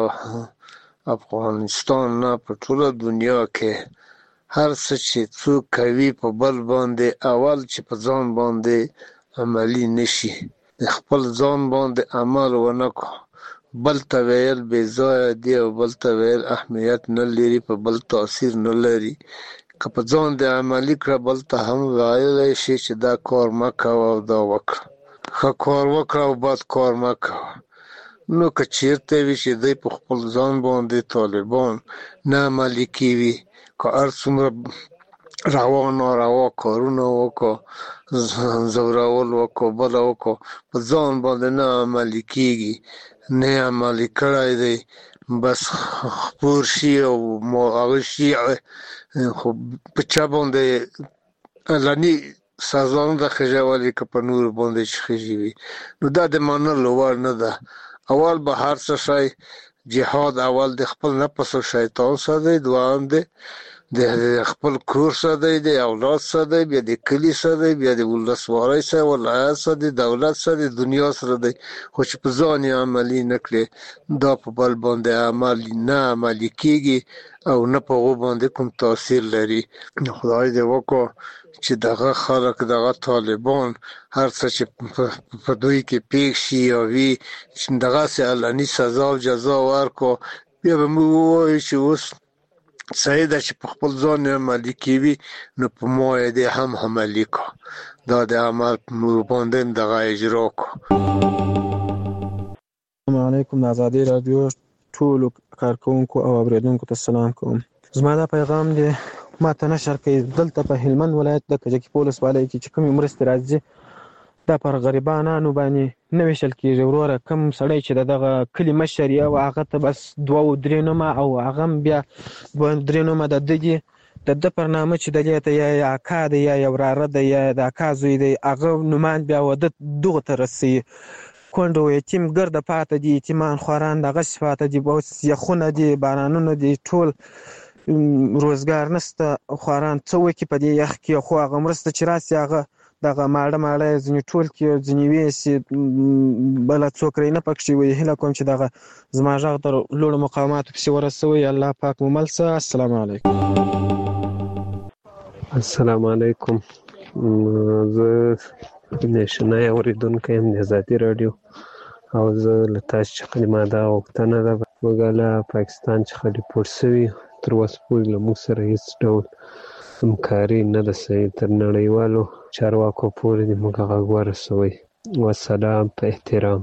په افغانستان نه په ټوله دنیا کې هر څه چې څوک کوي په بل باندې اول چې په ځان باندې عملی نشي د خپل ځان باندې عمل ونه کړو بل ته ویل بې ځایه دي او بل ته ویل اهمیت نه لري په بل تاثیر نه لري. که په ځان د عملي کړه بل ته هم ویلی شي چې دا کار مه کوه او دا وکړه ښه کار وکړه او بد کار مه کوه. نو که چېرته وي چې دی په خپل ځان باندې طالبان نه عملي کوي که هر څومره روا ناروا کارونه وکړه زورول وکړه بله وکړه په ځان باندې نه عملي کېږي نه عملي کړی دی بس خپور شي او هغه شي خو په چا باندې علني سزا نه ده خېژولې که په نورو باندې چې خېژي وي نو دا د منلو وړ نه ده. اول به هر څه شی جهاد اول د خپل نفس او شیطان سره دی دوام دی د خپل کور سره دی د اولاد سره دی بیا د کلي سره دی بیا د ولسوالۍ سره ولایت سره دی دولت سره دی دنیا سره دی خو چې په ځان یې عملي نه کړې دا په بل باندې عمل نه عملي کېږي او نه په هغو باندې کوم تاثیر لري. خدای دې وکړو چې دغه خلک دغه طالبان هر څه چې په دوی کې پیښ شي یا وي چې دغسې علني سزا او جزا ورکړو بیا به موږ ووایو چې اوس صحیح ده چې په خپل ځان عملي کوي نو په ما یې دې هم عملي کړه دا د عمل په موږ باندې هم دغه اجرا کړو. السلام علیکم د ازادۍ راډیو ټولو کارکوونکو او اورېدونکو ته سلام کوم. زما دا پیغام دی ما ته نشر کوي دلته په هلمند ولایت د کجکي په ولسوالۍ کې چې کومې مرستې راځي دا پر غریبانو باندې نه ویشل کېږي. وروره کوم سړی چې د دغه کلي مشر یې او هغه ته بس دوه او درې نومه او هغه هم بیا دوه درې نومه د ده دي د ده پر نامه چې دلې ته یا یې اکا دی یا یې وراره دی یا د اکا زوی دی هغه نومان بیا واده دغو ته رسوي. کونډ او یتیم ګرده پاته دي یتیمان خواران دغسې پاته دي اوس یخونه دي بارانونه دي ټول روزګار نشته خواران څه وکړي په دې یخ کې خو هغه مرسته چې راسي هغه دغه ماړه ماړه یې ځینې ټول کړي ځینې ویسي بله څوک رې نه پکښې وي. هیله کوم چې دغه زما غږ تر لوړو مقاماتو پسې ورسوئ. الله پاک مو مل شه. السلام علیکم. السلام علیکم. زه نشنای اورېدونکی یم د ازادي راډیو او زه له تاسو څخه ما دا غوښتنه ده موږ له پاکستان څخه ریپورټ سوي تر اوسه پورې له موږ سره هېڅ ډول همکاري نه ده سوې تر نړیوالو چارواکو پورې دې موږ غږ ورسوئ. والسلام په احترام.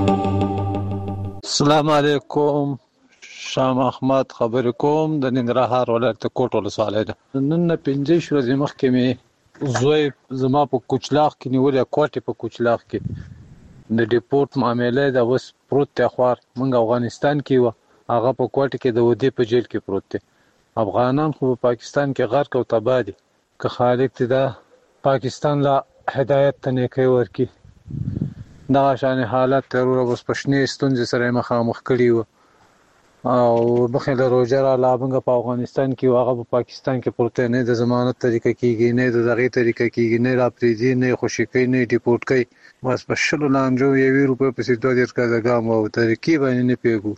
السلام علیکم. شاه محمد خبرې کوم د ننګرهار ولایت کوټ ولسوالۍ ده. نن نه پنځه شپې ورځې مخکې مې زوی زما په کوچلاغ کې نیولې کوټې په کوچلاغ کې د ډیپورټ معامله ده اوس پروت دی خوار موږ افغانستان کې و هغه په کوټې کې د ودې په جیل کې پروت دی. افغانان خو په پاکستان کې غرق او تباه دي که خالق دې دا پاکستان لا هدایت ته نیکۍ ورکړي. دغه شان حالت تر اوس په شنې ستونزې سره مخامخ کړي وو او مخې له روژه راله موږ په افغانستان کې و هغه په پاکستان کې پروت دی. نه د ضمانت طریقه کېږي نه د دغې طریقه کېږي نه راپرېږدي نه یې خوشي کوي نه یې ډیپورټ کوي. بس په شلو لانجو یوې روپۍ پسې دوه دېرش ګزه ګام او طریقې باندې نه پوهېږو.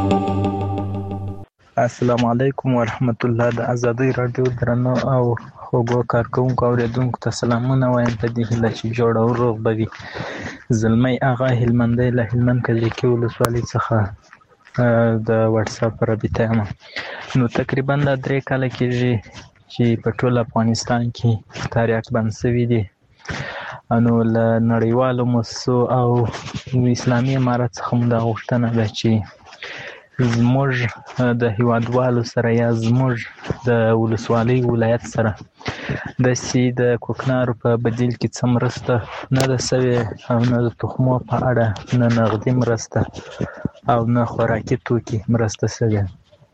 السلام علیکم ورحمت الله. د ازادۍ راډیو درنو او خوږو کارکوونکو اورېدونکو ته سلامونه وایم په دې هیله چې جوړ او روغ به وي. زلمی اغا هلمندی له هلمند کجکي ولسوالۍ څخه د واتساپ رابطه یم. نو تقریبا دا درې کاله کېږي چې په ټول افغانستان کې تاریخ بند شوي دي. نو له نړیوالو مؤسسو او اسلامي امارت څخه مو دا غوښتنه ده چې زموږ د هیوادوالو سره یا زموږ د ولسوالۍ ولایت سره داسې د کوکنارو په بدیل کې څه مرسته نه ده سوې او نه د تخمو په اړه نه نغدي مرسته او نه خوراکي توکي مرسته سوې.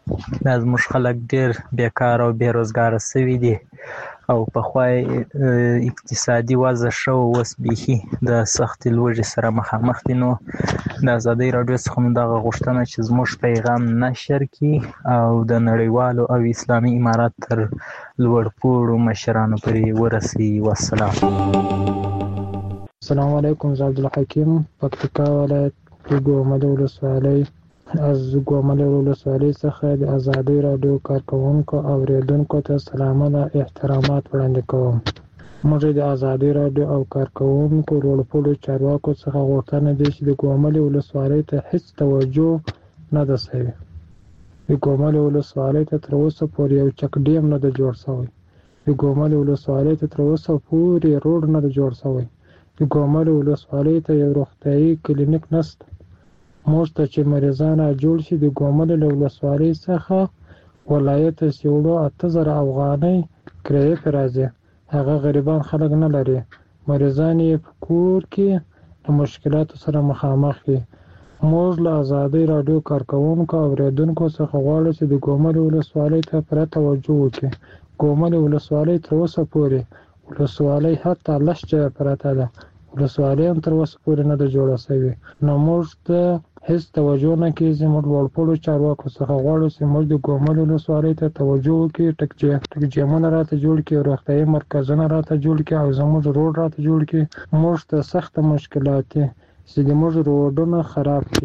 دا زموږ خلک ډېر بیکار او بیروزګاره سوي دي او پخوا اقتصادي وضع ښه اوس بیخي د سختې لوږې سره مخامخ دي. نو د ازادۍ راډیو څخه مو دغه غوښتنه چې زموږ پیغام نشر کړي او د نړیوالو او اسلامي امارات تر لوړپوړو مشرانو پورې ورسوي. والسلام. السلام علیکم. زه عبدالحکیم پکتیکا ولایت ګومل ولسوالۍ از ګومل ولسوالۍ څخه د ازادۍ راډیو کارکوونکو او اوریدونکو ته سلامونه احترامات وړاندې کوم. موږ د ازادۍ راډیو او کارکوونکو لوړپوړو چارواکو څخه غوښتنه ده چې د ګومل ولسوالۍ ته هیڅ توجه نه ده شوې. د ګومل ولسوالۍ ته تر اوسه پورې یو چک ډیم نه ده جوړ شوی. د ګومل ولسوالۍ ته تر اوسه پورې روډ نه ده جوړ شوی. د ګومل ولسوالۍ ته یو روغتیايي کلینیک نشته. موږ ته چې مریضان جوړ شي د ګومل له ولسوالۍ څخه ولایت ته سیوړو اته زره افغانۍ کرایه پرې راځي. هغه غریبان خلک نه لري. مریضان یې په کور کې د مشکلاتو سره مخامخ دي. موږ له ازادۍ راډیو کارکوونکو او اوریدونکو څخه غواړو چې د ګومل ولسوالۍ ته پوره توجه وکړي. ګومل ولسوالۍ تر اوسه پورې ولسوالۍ حتی لس جایه پرته ده. ولسوالۍ هم تر اوسه پورې نه ده جوړه شوې. نو موږ ته هیڅ توجه نه کېږي. موږ لوړپوړو چارواکو څخه غواړو چې موږ د ګومل ولسوالۍ ته توجه وکړي. ټکجیمونه راته جوړ کړي، روغتیايي مرکزونه راته جوړ کړي او زموږ روډ راته جوړ کړي. موږ ته سخته مشکلات دي چې زموږ روډونه خراب دي.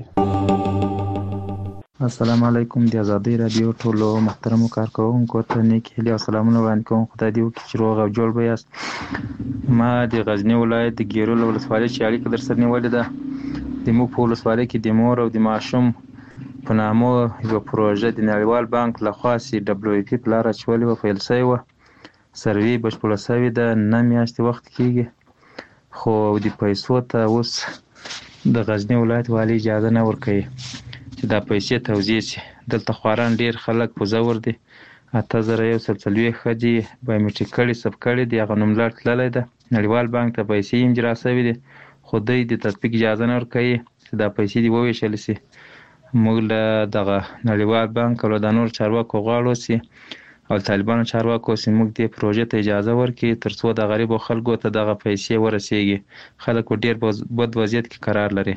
السلام علیکم. د ازادۍ راډیو ټولو محترمو کارکوونکو ته نیک هیلې او سلامونه وړاندې کوم. خدای دې وکړي چې روغ او جوړ به یاست. ما د غزني ولایت د ګیرو ولسوالۍ چې اړیکه در سره نیولې ده، د موږ په ولسوالۍ کې د مور او د ماشوم په نامه یوه پروژه د نړیوال بانک لخوا چې ډبلیو ای پي په لاره اچولې وه، پیل شوې وه. سروې بشپړه شوې ده، نه میاشتې وخت کېږي، خو د پیسو ته اوس د غزني ولایت والي اجازه نه ورکوي چې دا پیسې توزیع شي. دلته خواران ډېر خلک په زور دي. اته زره یو سل څلوېښت ښځې بایومټریک کړي ثبت کړي دي، هغه نوملړ تللی ده. نړیوال بانک ته پیسې هم اجرا شوې دي، خو دوی د تطبیق اجازه نه ورکوي چې دا پیسې دې وویشل شي. موږ له دغه نړیوال بانک او له دا نور چارواکو غواړو چې او طالبانو چارواکو چې موږ دې پروژې ته اجازه ورکړي تر څو د غریبو خلکو ته دغه پیسې ورسیږي. خلک په ډېر بد وضعیت کې قرار لري.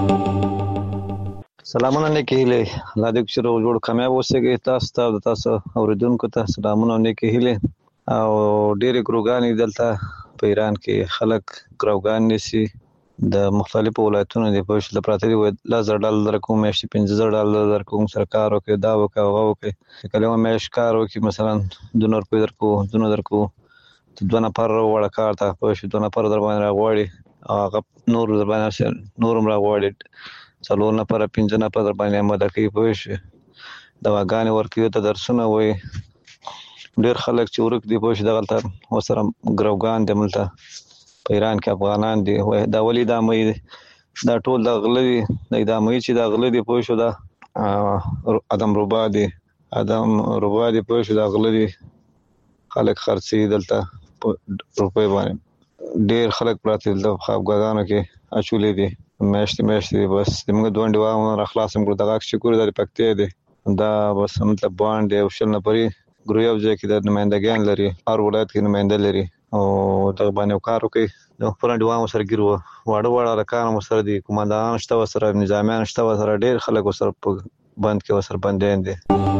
سلامونه نیکې هیلې. الله دې چې روغ جوړ کامیاب اوسئ. تاسو ته او د تاسو اوریدونکو ته سلامونه او نیکې هیلې. او ډېرې ګروګانې دلته په ایران کې خلک ګروګان نیسي د مختلفو ولایتونو دي په شله پراته دي. لس زره ډالر درکوم، میاشتې پنځه زره ډالر درکوم، سره کار وکړئ، دا وکړئ، هغه وکړئ. چې کله یوه میاشت کار وکړي مثلا دوه روپۍ درکوو، دوه درکوو، دوه نفر راوغواړه کار ته، پوه شوې، دوه نفر در باندې راغواړي او هغه نور در باندې نور هم راغواړي، څلور نفره پنځه نفر در باندې اماده کوي، پوه شوې. دواګانې ورکوي، ته درسونه وایي. ډېر خلک چې ورک دي، پوه شوې، دغلته ورسره ګروګان دي. هملته په ایران کې افغانان دي. دا ولې دا مې دي؟ دا ټول د غله دي. دا مې چې دا غله دي، پوه شو، دا ادم ربا دي. ادم ربا دي، پوه شو، دا غله دي. خلک خرڅوي دلته په روپۍ باندې. ډېر خلک پراته دلته په خوابګاهانو کې اچولي دي، میاشتې میاشتې دي. بس زموږ دوه انډیوال را خلاص هم کړو. دغه چې کور دا د پکتیا دی، دا بس مطلب باند دی او شل نفرې ګروپ یو ځای کې د نمایندګان لري، هر ولایت کې نماینده لري او دغه باندې کار وکړي. د خپل انډیوال سره ګیر وو، واړه واړه هلکان هم ورسره دي، قومندانان شته ورسره، نظامیان شته ورسره، ډېر خلک ورسره په بند کې ورسره بندیان دي.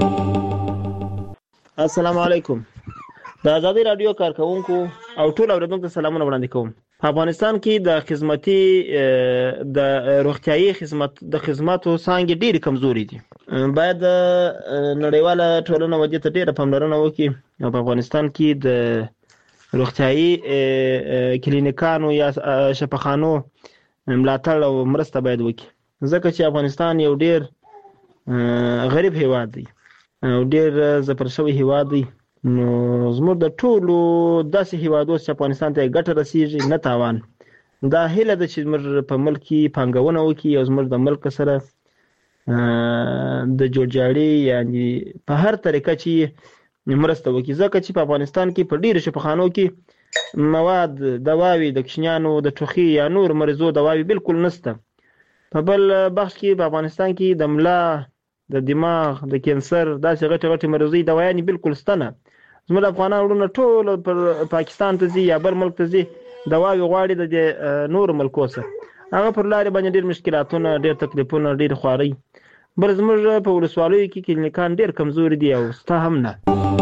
السلام علیکم. د ازادۍ راډیو کارکوونکو او ټول اوریدونکو ته سلامونه وړاندې کوم. په افغانستان کې د خدمتي د روغتیايي خدمت د خدماتو څانګې ډېرې کمزوري دي. باید نړیواله ټولنه ودې ته ډېره پاملرنه وکړي او په افغانستان کې د روغتیايي کلینیکانو یا شفاخانو ملاتړ او مرسته باید وکړي، ځکه چې افغانستان یو ډېر غریب هیواد دی او ډېر ځپل شوی هیواد دی. نو زموږ د ټولو داسې هیوادو چې افغانستان ته ګټه رسیږي نه تاوان. دا هیله ده چې زموږ په ملک کې پانګونه وکړي او زموږ د ملک سره د جوړجاړي یعنی په هر طریقه چې مرسته وکړي، ځکه چې په افغانستان کې په ډېرو شفاخانو کې مواد دواوې د کوچنیانو د ټوخي یا نور مریضو دواوې بالکل نشته. په بل بخش کې په افغانستان کې د ملا د دماغ د کینسر داسې غټې غټې مرضۍ دوايانې بالکل شته نه. زموږ افغانان وروڼه ټول پر پاکستان ته ځي یا بل ملک ته ځي دواوې غواړي د نورو ملکو څخه. هغه پر لارې باندې ډېر مشکلاتونه، ډېر تکلیفونه، ډېر خوارۍ. بل زموږ په ولسوالیو کې کلینیکان ډېر کمزوري دي او ستا هم نه.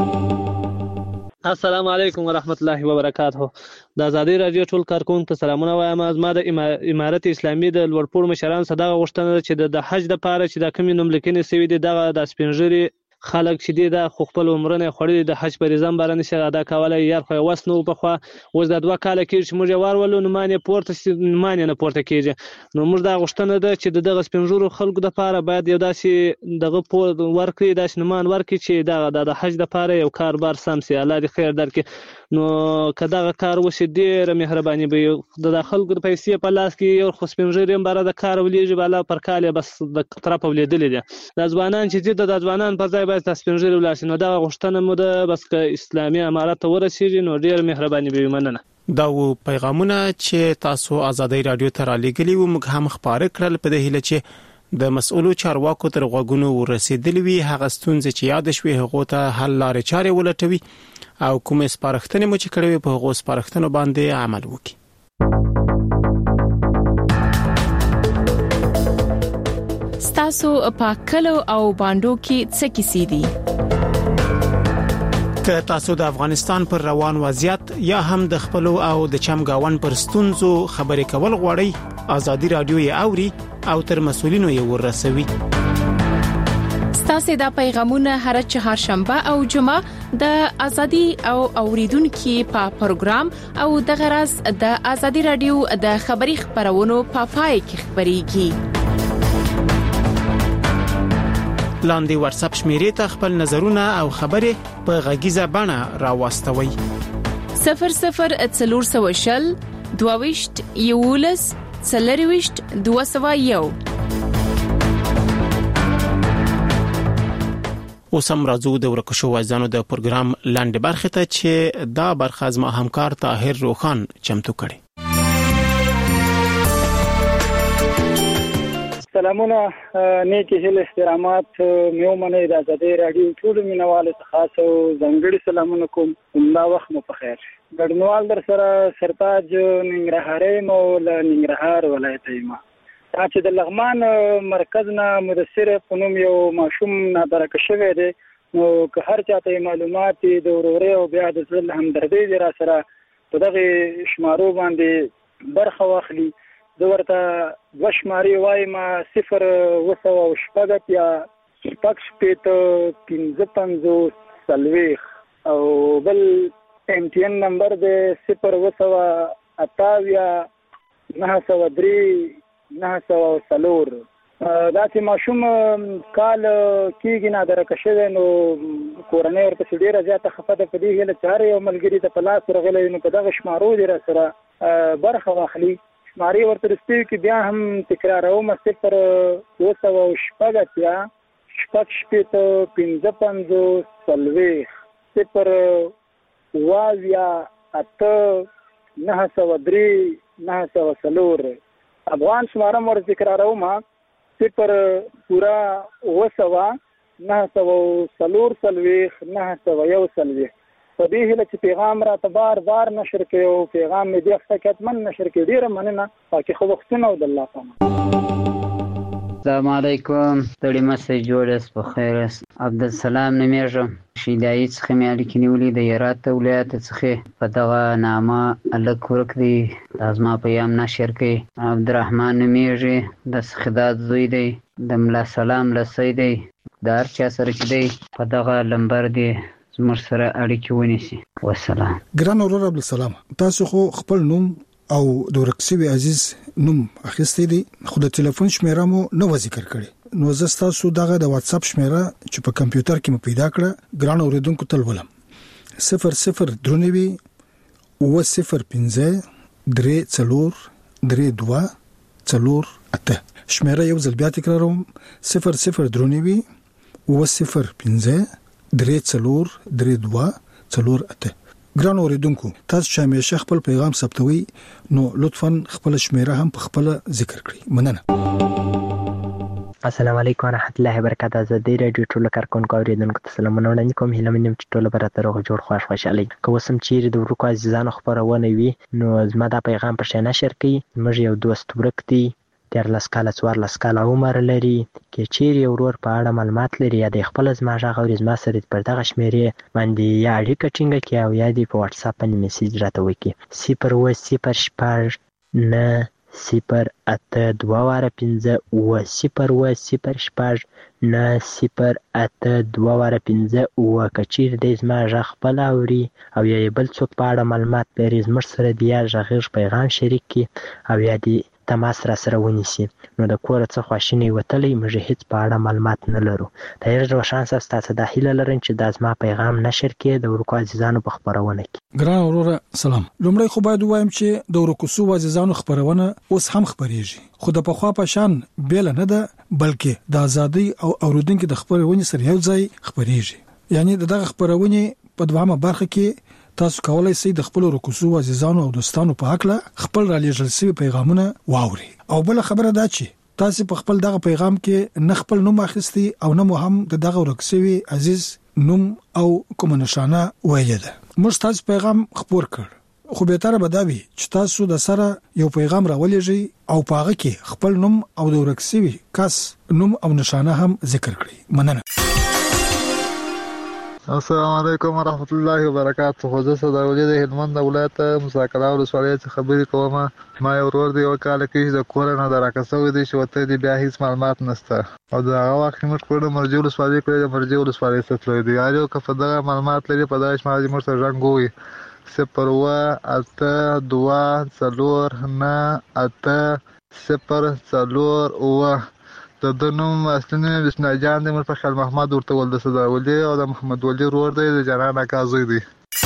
السلام علیکم ورحمت الله وبرکاته. د ازادي رادیو ټول کارکونکو ته سلامونه وایم. زما د امارت اسلامي د لوړپوړو مشرانو څخه دغه غوښتنه ده چې د حج دپاره چې دا کومې نوملیکنې سوي دي دغه د سپین ږیري خلک چې دي دا خو خپل عمرونه یې خوړلي د حج فریضه باره نشي ادا کولی. یار خو یې وس نه و پخوا، اوس دا دوه کاله کېږي چې موږ یې وارولو نومان یې پورته سي نومان یې نه پورته کېږي. نو موږ دا غوښتنه ده چې د دغه سپین ږیرو خلکو دپاره باید یو داسې دغه پور ورکړي، داسې نومان ورکړي چې دغه د حج دپاره یو کاربار سم سي. الله دې خیر درکړي. نو که دغه کار وشي ډېره مهرباني به وي. د خلکو د پیسې په لاس کې یو خو سپین ږیري هم باره د کار ولیږي به الله پر کال یې بس د طرفه ولیدلي دي. دا ځوانان چې دي د ځوانان پر ځای باید سپین ږیري ولاړ شي. نو دغه غوښتنه مو ده بس که اسلامي امارت ته ورسېږي نو ډېره مهرباني به وي. مننه. دا و پیغامونه چې تاسو ازادي رادیو ته رالیږلي وو، موږ هم خپاره کړل په دې هیله چې د مسؤلو چارواکو تر غوږونو ورسېدلې وي. هغه ستونزې چې یاد شوي هغه ته حل لارې چارې ولټوي او کومې سپارښتنې مو چې کړې وي په هغو سپارښتنو باندې عمل وکړي. ستاسو په کلو او باندو کې څه کیسې دي؟ که تاسو د افغانستان پر روان وضعیت یا هم د خپلو او د چمګاون پر ستونزو خبرې کول غواړئ، ازادي رادیو یې اوري او تر مسؤلینو یې ورسوي. ستاسو د پیغامونه هر چهارشنبه او جمعه د ازادي او اوریدونکو په پروګرام او د غرض د ازادي رادیو د خبري خبرونو په پای کې خبريږي. لاندې واتس اپ شمیرې ته خپل نظرونه او خبرې په غږیزه بڼه راوستوي. صفر صفر څلور سوه شل دوهويشت یولس څلرويشت دوه سوه یو. اوس هم راځو د ورکشو وایزانو د پروګرام لاندې برخه ته چې دا برخه زما همکار طاهر روخان چمتو کړي. سلامونه، نیکی هیله احترامات میو منې د ازادي رادیو ټول مینوالو ته خاص او ځانګړي سلامونه کوم. دا وخت مو په خیر. ګډنوال در سره سرتاج ننګرهاري مو له ننګرهار ولایت یم. دا چې د لغمان مرکز نه مدثر په نوم یو ماشوم نادرکه شوی دی، نو که هر چاته معلومات د وروري او بیا د زړه همدردي دی را سره په دغه شمارو باندې برخه واخلي. زه ورته دوه شمارې وایم، صفر اوه سوه شپږ اتیا شپږ شپېته پنځه پنځوس څلوېښت او بل ایم ټي ان نمبر دی صفر اوه سوه اته اویا نهه سوه درې نهه سوه څلور. داسې ماشوم کال کېږي نادرکه شوی، نو کورنۍ ورپسې ډېره زیاته خفه ده. په دې هیله چې هر یو ملګري ته په لاس ورغلی نو په دغه شمارو دې را سره برخه واخلي. شمارې ورته رسېږي کې بیا هم تکراروم، صفر اوه سوه شپږ اتیا شپږ شپېته پنځه پنځوس څلوېښت صفر اوه اویا اته نهه سوه درې نهه سوه څلور. افغان شماره مو ورته تکراروم، صفر پوره اوه سوه نهه سوه څلور څلوېښت نهه سوه یو څلوېښت. په دې هیله چې پیغام راته بار بار نشر کړي او پیغام مې دې هفته کې حتمن نشر کړي. ډېره مننه. پاکې ښه وختونه او د الله پامان. السلام علیکم، ستړي مسئ جوړ یاست، په خیر یاست. عبدالسلام نومیږم، شیدایي څخه مې اړیکې نیولې د هرات ولایت څخه. په دغه نامه هلک ورک دی، دا زما پیغام نشر کړي. عبدالرحمن نومیږي، د سخداد زوی دی، د ملا سلام لسی دی. د هر چا سره چې دی په دغه لمبر دی زموږ سره اړیکې ونیسي. والسلام. ګران ورور عبدالسلام، تاسو خو خپل نوم او د ورک شوي عزیز نوم اخیستی دی، خو د ټلیفون شمیره مو نه و ذکر کړي. نو زه ستاسو دغه د واتس اپ شمیره چې په کمپیوټر کې مو پیدا کړه ګران اوریدونکو ته ولولم. صفر صفر درنوي اوه صفر پنځه درې څلور درې دوه څلور اته. شمیره یو ځل بیا تکراروم، صفر صفر درنوي اوه صفر پنځه درې څلور درې دوه څلور اته. ګران اوریدونکو، تاسو چې همیشه خپل پیغام ثبتوي نو لطفاً خپل شمیره هم په خپل ذکر کړئ. مننه. السلام علیکم ورحمت الله وبرکاته. ازادي رادیو ټول کارکونکو اوریدونکو ته سلامونه وړاندې کوم. هیله منم چې ټول به راته روغ جوړ خوښ خوشحالي. که اوس هم چیرې د ورکو عزیزانو خپرونه وي نو زما دا پیغام په شی نشر کړئ. موږ یو دوست ورک دی، دیارلس کاله څوارلس کاله عمر لري. که چیرې یو ورور په اړه معلومات لري یا د خپل زما غږ اوري زما سره پر دغه شمېرې باندې یا اړیکه ټینګه کړي او یا دې په واتساپ باندې میسیج راته وکړي. صفر اووه صفر شپږ نه صفر اته دوه واره پنځه اووه صفر اووه صفر شپږ نه صفر اته دوه واره پنځه اووه. که چیرې دی زما غږ خپل اوري او یا یې بل څوک په اړه معلومات لري زموږ سره د یا غږیز پیغام شریک کړي او یا دې تماس را سره ونیسي. نو د کوره څه خواشینی وتلی موږ هیڅ په اړه معلومات نه لرو. طاهر روشن صاحب تاسو دا هیله لرم چې دا زما پیغام نشر کړي د ورکو عزیزانو په خپرونه کې. ګران وروره سلام. لومړی خو باید وایم چې د ورکو سو عزیزانو خپرونه اوس هم خپرېږي، خو د پخوا په شان بیل نه ده بلکې د ازادي او اوریدونکو د خپرونې سره یو ځای خپرېږي. یعنی دغه خپرونې په دوامه برخه کې تاسو کولای شئ د خپل رکوسو عزیزانو او دوستانو په حق له خپل را لېږل شوی پیغامونه واوري. او بل خبره دا چې تاسو په خپل دغه پیغام کې نه خپل نوم اخیستي او نه مو هم د دغه ورکسوي عزیز نوم او کوم نشانه ویل ده. موږ تاسو پیغام خبر کړ، خو به تر بداوي چې تاسو د سره یو پیغام راولېږئ او پاغه کې خپل نوم او د ورکسوي کس نوم او نشانه هم ذکر کړئ. مننه. السلام علیکم ورحمت الله وبرکاته. خو زه صداولي د هلمند ولایت مساکلا ولسوالۍ څخه خبرې کوم. ما یو ورور دی یو کال کې د کور نه دراکسوي دی چې وته دی بیا هیڅ معلومات نشته او دا هغه وخت موږ کور مرجو ولسوالۍ کړی د مرجو ولسوالۍ څخه دی یارو که په دغه معلومات لري په داش ماجي موږ سره رنګوي صفر اووه اته دوه څلور نه اته صفر څلور اووه. د دنوم اصلي نوم بسم الله جان دی. مر په خیال محمد ورته ول د صداولي او د محمد ولی ورور دی د جنان اکازوی دی.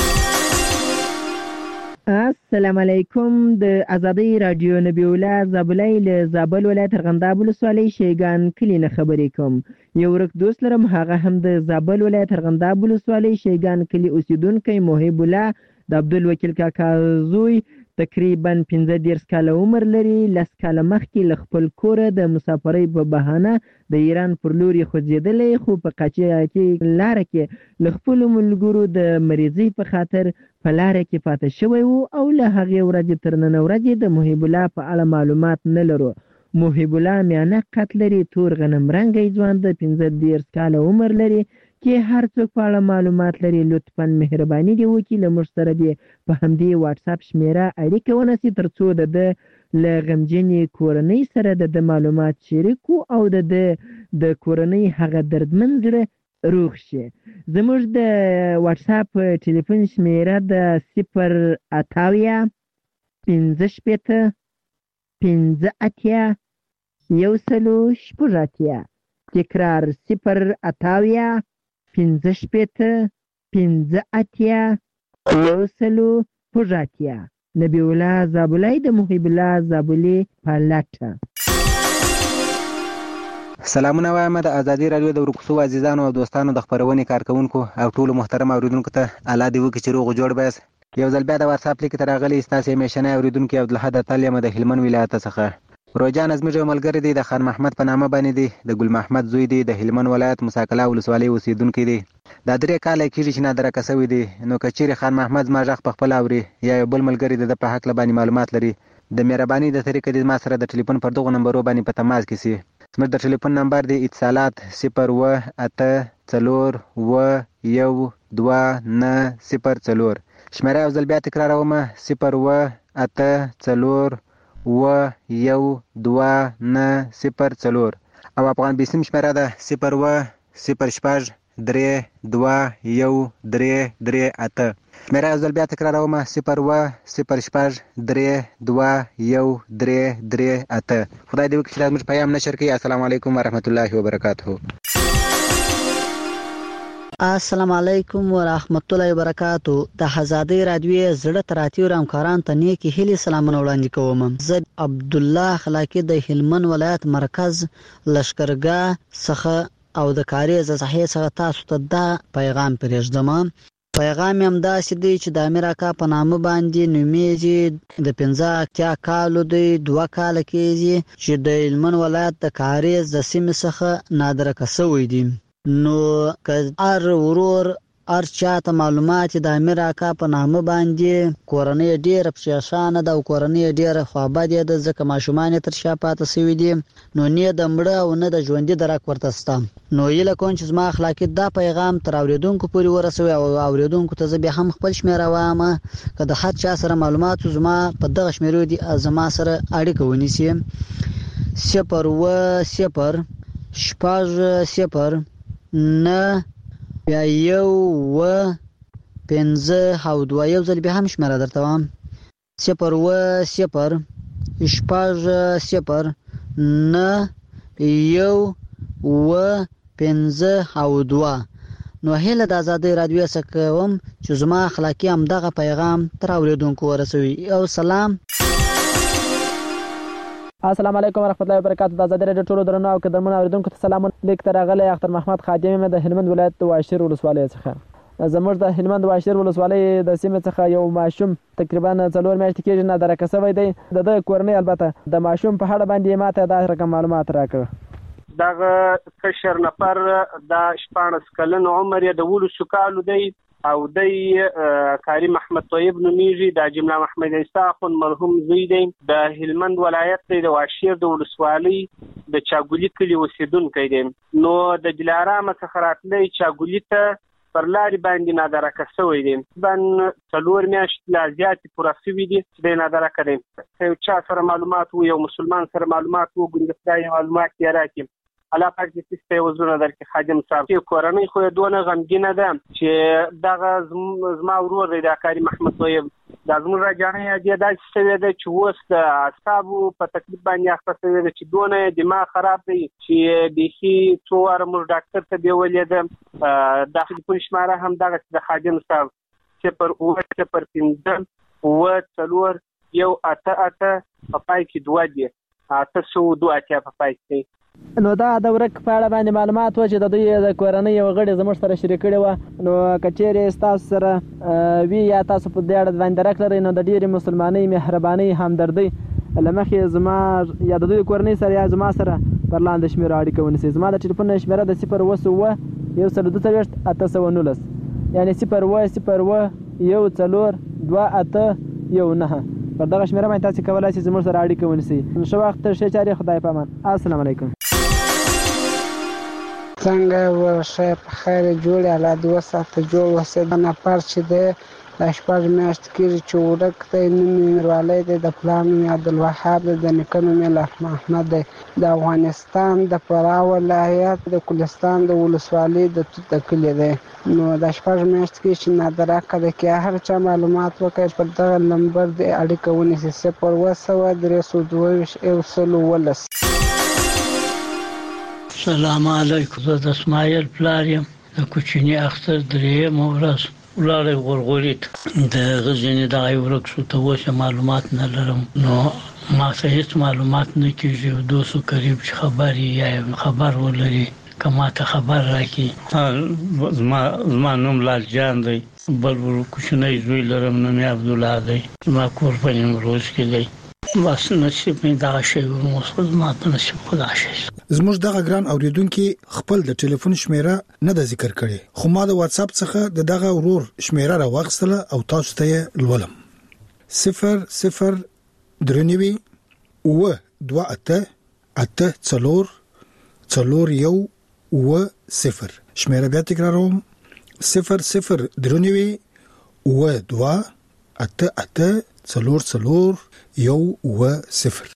السلام علیکم. د ازادي رادیو نبی الله زابلای له زابل ولایت ارغنداب ولسوالۍ شیګان کلی نه خبرې کوم. یو ورک دوست لرم هغه هم د زابل ولایت ارغنداب ولسوالۍ شیګان کلی اوسیدونکو محب الله د عبدالوکیل کاکا زوی تقریبا پنځه دیرش کاله عمر لري. لس کاله مخکې له خپل کوره د مسافرۍ په بهانه د ایران پر لور خوځېدلی، خو په قاچاقي لاره کې له خپلو ملګرو د مریضۍ په خاطر په لاره کې پاتې شوی و او له هغې ورځې تر نن ورځې د محب الله په اړه معلومات نه لرو. محب الله میانه قد لري، تور غنم رنګی ځوان د پنځه دیرش کاله عمر لري. کې هر څوک په اړه معلومات لري لطفا مهرباني دی وکړي له موږ سره دی په همدې واتساپ شمیره اړیکه ونیسي تر څو د ده له غمجنې کورنۍ سره د ده معلومات شریکو او د ده د کورنۍ هغه دردمن زړه روغ شي. زموږ د واتساپ ټلیفون شمیره د صفر اتاویا پنځه شپېته پنځه اتیا یو سلو شپږ اتیا. تکرار صفر اتاویا پنځه شپېته پنځه اتیا یو سلو شپږ اتیا. نبی الله زابلای د محب الله زابلي په لټه. سلامونه وایم د ازادي رادیو د ورکوسو عزیزانو او دوستانو د خپرونې کارکونکو او ټولو محترم اوریدونکو ته الله دې وکړي چې روغ جوړ بس. یو ځل بیا د واتساپ لیک ته راغلی ستاسو همیشنی اوریدونکو عبدالحد اتل یم د هلمند ولایت څخه. روجان زموږ یو ملګری دی د خان محمد په نامه باندې دی د ګل محمد زوی دی د هلمند ولایت مساکلا ولسوالۍ اوسیدونکی دی. دا درې کاله کېږي چې نادرکه شوی دی. نو که چیرې خان محمد زما غږ په خپل اوري یا یو بل ملګری د په حق باندې معلومات لري د مهرباني د طریقې د ما سره د ټلیفون پر دغه نمبرو باندې په تماس کې سي. زموږ د ټلیفون نمبر دی اتصالات صفر اووه اته څلور اووه یو دوه نه صفر څلور. شمیره یو ځل بیا تکراروم صفر اووه اته څلور اووه یو دوه نه صفر څلور او افغان بیسیم شمیره ده صفر اووه صفر شپږ درې دوه یو درې درې اته. شمیره یو ځل بیا تکراروم صفر اووه صفر شپږ درې دوه یو درې درې اته. خدای دې وکړي چې دا زموږ پیغام نشر کړي. السلام علیکم ورحمت الله وبرکاته. السلام علیکم ورحمت الله وبرکاتو. د ازادي رادیو زړه تراتیو همکاران ته نیکی هیلې سلامونه وړاندې کوم. زه عبد الله خلاقی د هلمند ولایت مرکز لشکرګاه څخه او د کاری ز صحیح څخه تاسو ته دا پیغام پرېږدم پیغام هم داسې دی چې د امیر اکا په نامه باندې نومیږي، د پنځه اتیا کالو دی، دوه کاله کېږي چې د هلمند ولایت د کاریز د سیمې څخه نادرکه شوی دی. نو که هر ورور هر چاته معلومات د امیر اکا په نامه باندې کورنۍ ډېره پریشانه ده او کورنۍ ډېره خوابدې ده، ځکه ماشومان یې تر شا پاتې شوي دي، نو نه د مړه او نه د ژوندي درک ورته شته. نو هیله کوم چې زما اخلاقي دا پیغام تر اورېدونکو پورې ورسوي او اورېدونکو ته زه بیا هم خپل شمېره وایم، که د هر چا سره معلومات زما په دغه شمېرو دي زما سره اړیکه ونیسي. صفر اووه صفر شپږ صفر نه بیا یو اووه پنځه او دوه، یو ځل بیا هم شمېره درته وایم، صفر اووه صفر شپږ صفر نه یو اووه پنځه او دوه. نو هیله د ازادۍ راډیو څخه کوم چې زما اخلاقي همدغه پیغام تر اورېدونکو ورسوي. او سلام. السلام علیکم ورحمت الله وبرکاتہ. د ازادۍ راډیو ټولو درنو او قدرمنو اورېدونکو ته سلام. لیک ته راغلی اختر محمد خادم یم د هلمند ولایت د واشیر ولسوالۍ څخه. زموږ د هلمند واشیر ولسوالۍ د سیمې څخه یو ماشوم تقریبا څلور میاشتې کېږي نادرکه شوی دی. د ده کورنۍ البته د ماشوم په اړه باندې ماته دا رقم معلومات راکړه. دغه کشر نفر د شپاړس کلن عمر یې د ولسو کالو دی او دی کاری محمد طیب نومیږي، د جمله محمد عیسی اخون مرحوم زوی دی، د هلمند ولایت دی، د واشیر د ولسوالۍ د چاګولي کلي اوسیدونکی دی. نو د دلارام څخه راتلی چاګولي ته پر لارې باندې نادرکه شوی دی. تقریبا څلور میاشتې لا زیاتې پوره شوي دي چې دی نادرکه دی. که یو چا سره معلومات و، یو مسلمان سره معلومات وګوري، د خدای معلومات یې راکړي، الله پاک دې سپی وزرونه درکړي. خادم صاحب چې کورنۍ خو یې دونه غمګینه ده چې دغه زما ورور دی د کاري محمد طیب، دا زموږ راجانۍ یې داسې شوې ده چې اوس د اعصابو په تکلیف باندې اخته شوې ده چې دونه یې دماغ خراب دی چې بیخي څو واره موږ ډاکټر ته بیولې ده. دا ټلیفون شماره هم دغسې د خادم صاحب صفر اووه صفر پنځه اووه څلور یو اته اته په پای کې دوه دي، اته سوه دوه اتیا په پای کې. نو دا د ورک په اړه باندې معلومات و چې د دوی د کورنۍ یو غړي زموږ سره شریک کړي وه. نو که چیرې ستاسو سره وي یا تاسو په دې اړه باندې درک لرئ، نو د ډېرې مسلمانۍ، مهربانۍ، همدردۍ له مخې زما یا د دوی کورنۍ سره یا زما سره پر لاندې شمېره اړیکه ونیسئ. زما د ټلیفون شمېره د صفر اووه اووه یو سل دوه څلوېښت اته سوه نولس، یعنې صفر اووه صفر اووه یو څلور دوه اته یو نهه. پر دغه شمېره باندې تاسې کولی شئ زموږ سره اړیکه ونیسئ. ښه وخت، ښې چارې، خدای په امان. السلام علیکم. څنګه ورشه په خیر جوړ الله دې وساته جوړ وسه. دا نفر چې دی دا شپږ میاشتې کېږي چې ورک دی، نوم یې میروالی دی، د پلار نوم یې عبدالوهاب دی، د نیکه نوم یې لطف محمد دی، د افغانستان د فراه ولایت د کلستان د ولسوالۍ د توت کلي دی. نو دا شپږ میاشتې کېږي چې نادرکه دی. که هر چا معلومات وکړي پر دغه نمبر دې اړیکه ونیسي، صفر اووه سوه درې سوه دوه ویشت یو سل اوولس. سلام علیکم. زه د اسماعیل پلار یم، د کوچني اختر درېیمه ورځ ولاړی غورغوري ته، د هغه ځینې دغه یې ورک شو. ته اوس معلومات نه لرم، نو ما ته هېڅ معلومات نه کېږي. یو دوست قریب چې خبر یې یا خبر ولري که ما ته خبر راکړي. زما زما نوم لال جان دی، بل کوچنی زوی لرم، نوم یې عبدالله دی، زما کور په نیمروز کې دی. بس نصیب مې دغه شی ورموسخ، زما په نصیب خدا شي. زموږ دغه ګران اوریدونکي خپل د ټلیفون شمیره نه د ذکر کړي، خو ما د واتس اپ څخه د دغه ورور شمیره راوغستله او تاسو ته لولم. صفر صفر درنوي و دوه اته اته څلور څلور یو و صفر. شمیره بیا تکراروم، صفر صفر درنوي و دوه اته اته څلور څلور یو و صفر.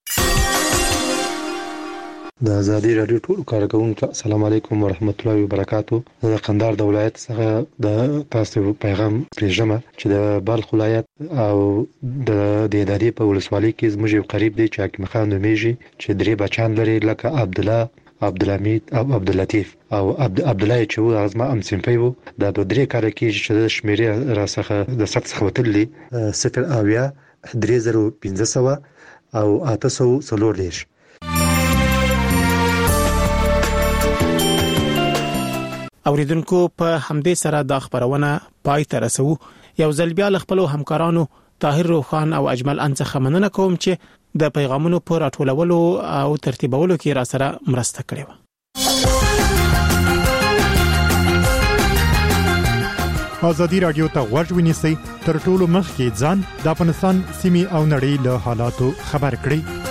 د ازادي راډیو ټول کارکونکو السلام علیکم ورحمت الله وبرکاتہ. د قندهار د ولایت څخه د تاسو پیغام پېژنم چې د بلخ ولایت او د دیداري په ولسوالۍ کې زموږ یو قریب دی چې حکیم خان نومیږي، چې درې بچان لري، لکه عبدالله، عبدالحمید او عبداللطیف او عبدالله چې و ازما ام سیمپي وو. دا د درې کال کې چې د شمیرې را څخه د سخت څخه وتلې صفر اویا درې زره پنځه سوه او اته سوه څلور دېرش. اوریدونکو په همدې سره د خبرونه پای ته رسو. یو ځل بیا خپل همکارانو طاهر روخان او اجمل انڅخه مننه کوم چې د پیغامونو پر راټولولو او ترتیبولو کې را سره مرسته کړې و. ازادي رادیو ته غوږ ونیسئ، تر ټولو مخکې ځان د افغانستان سیمې او نړۍ له حالاتو خبر کړئ.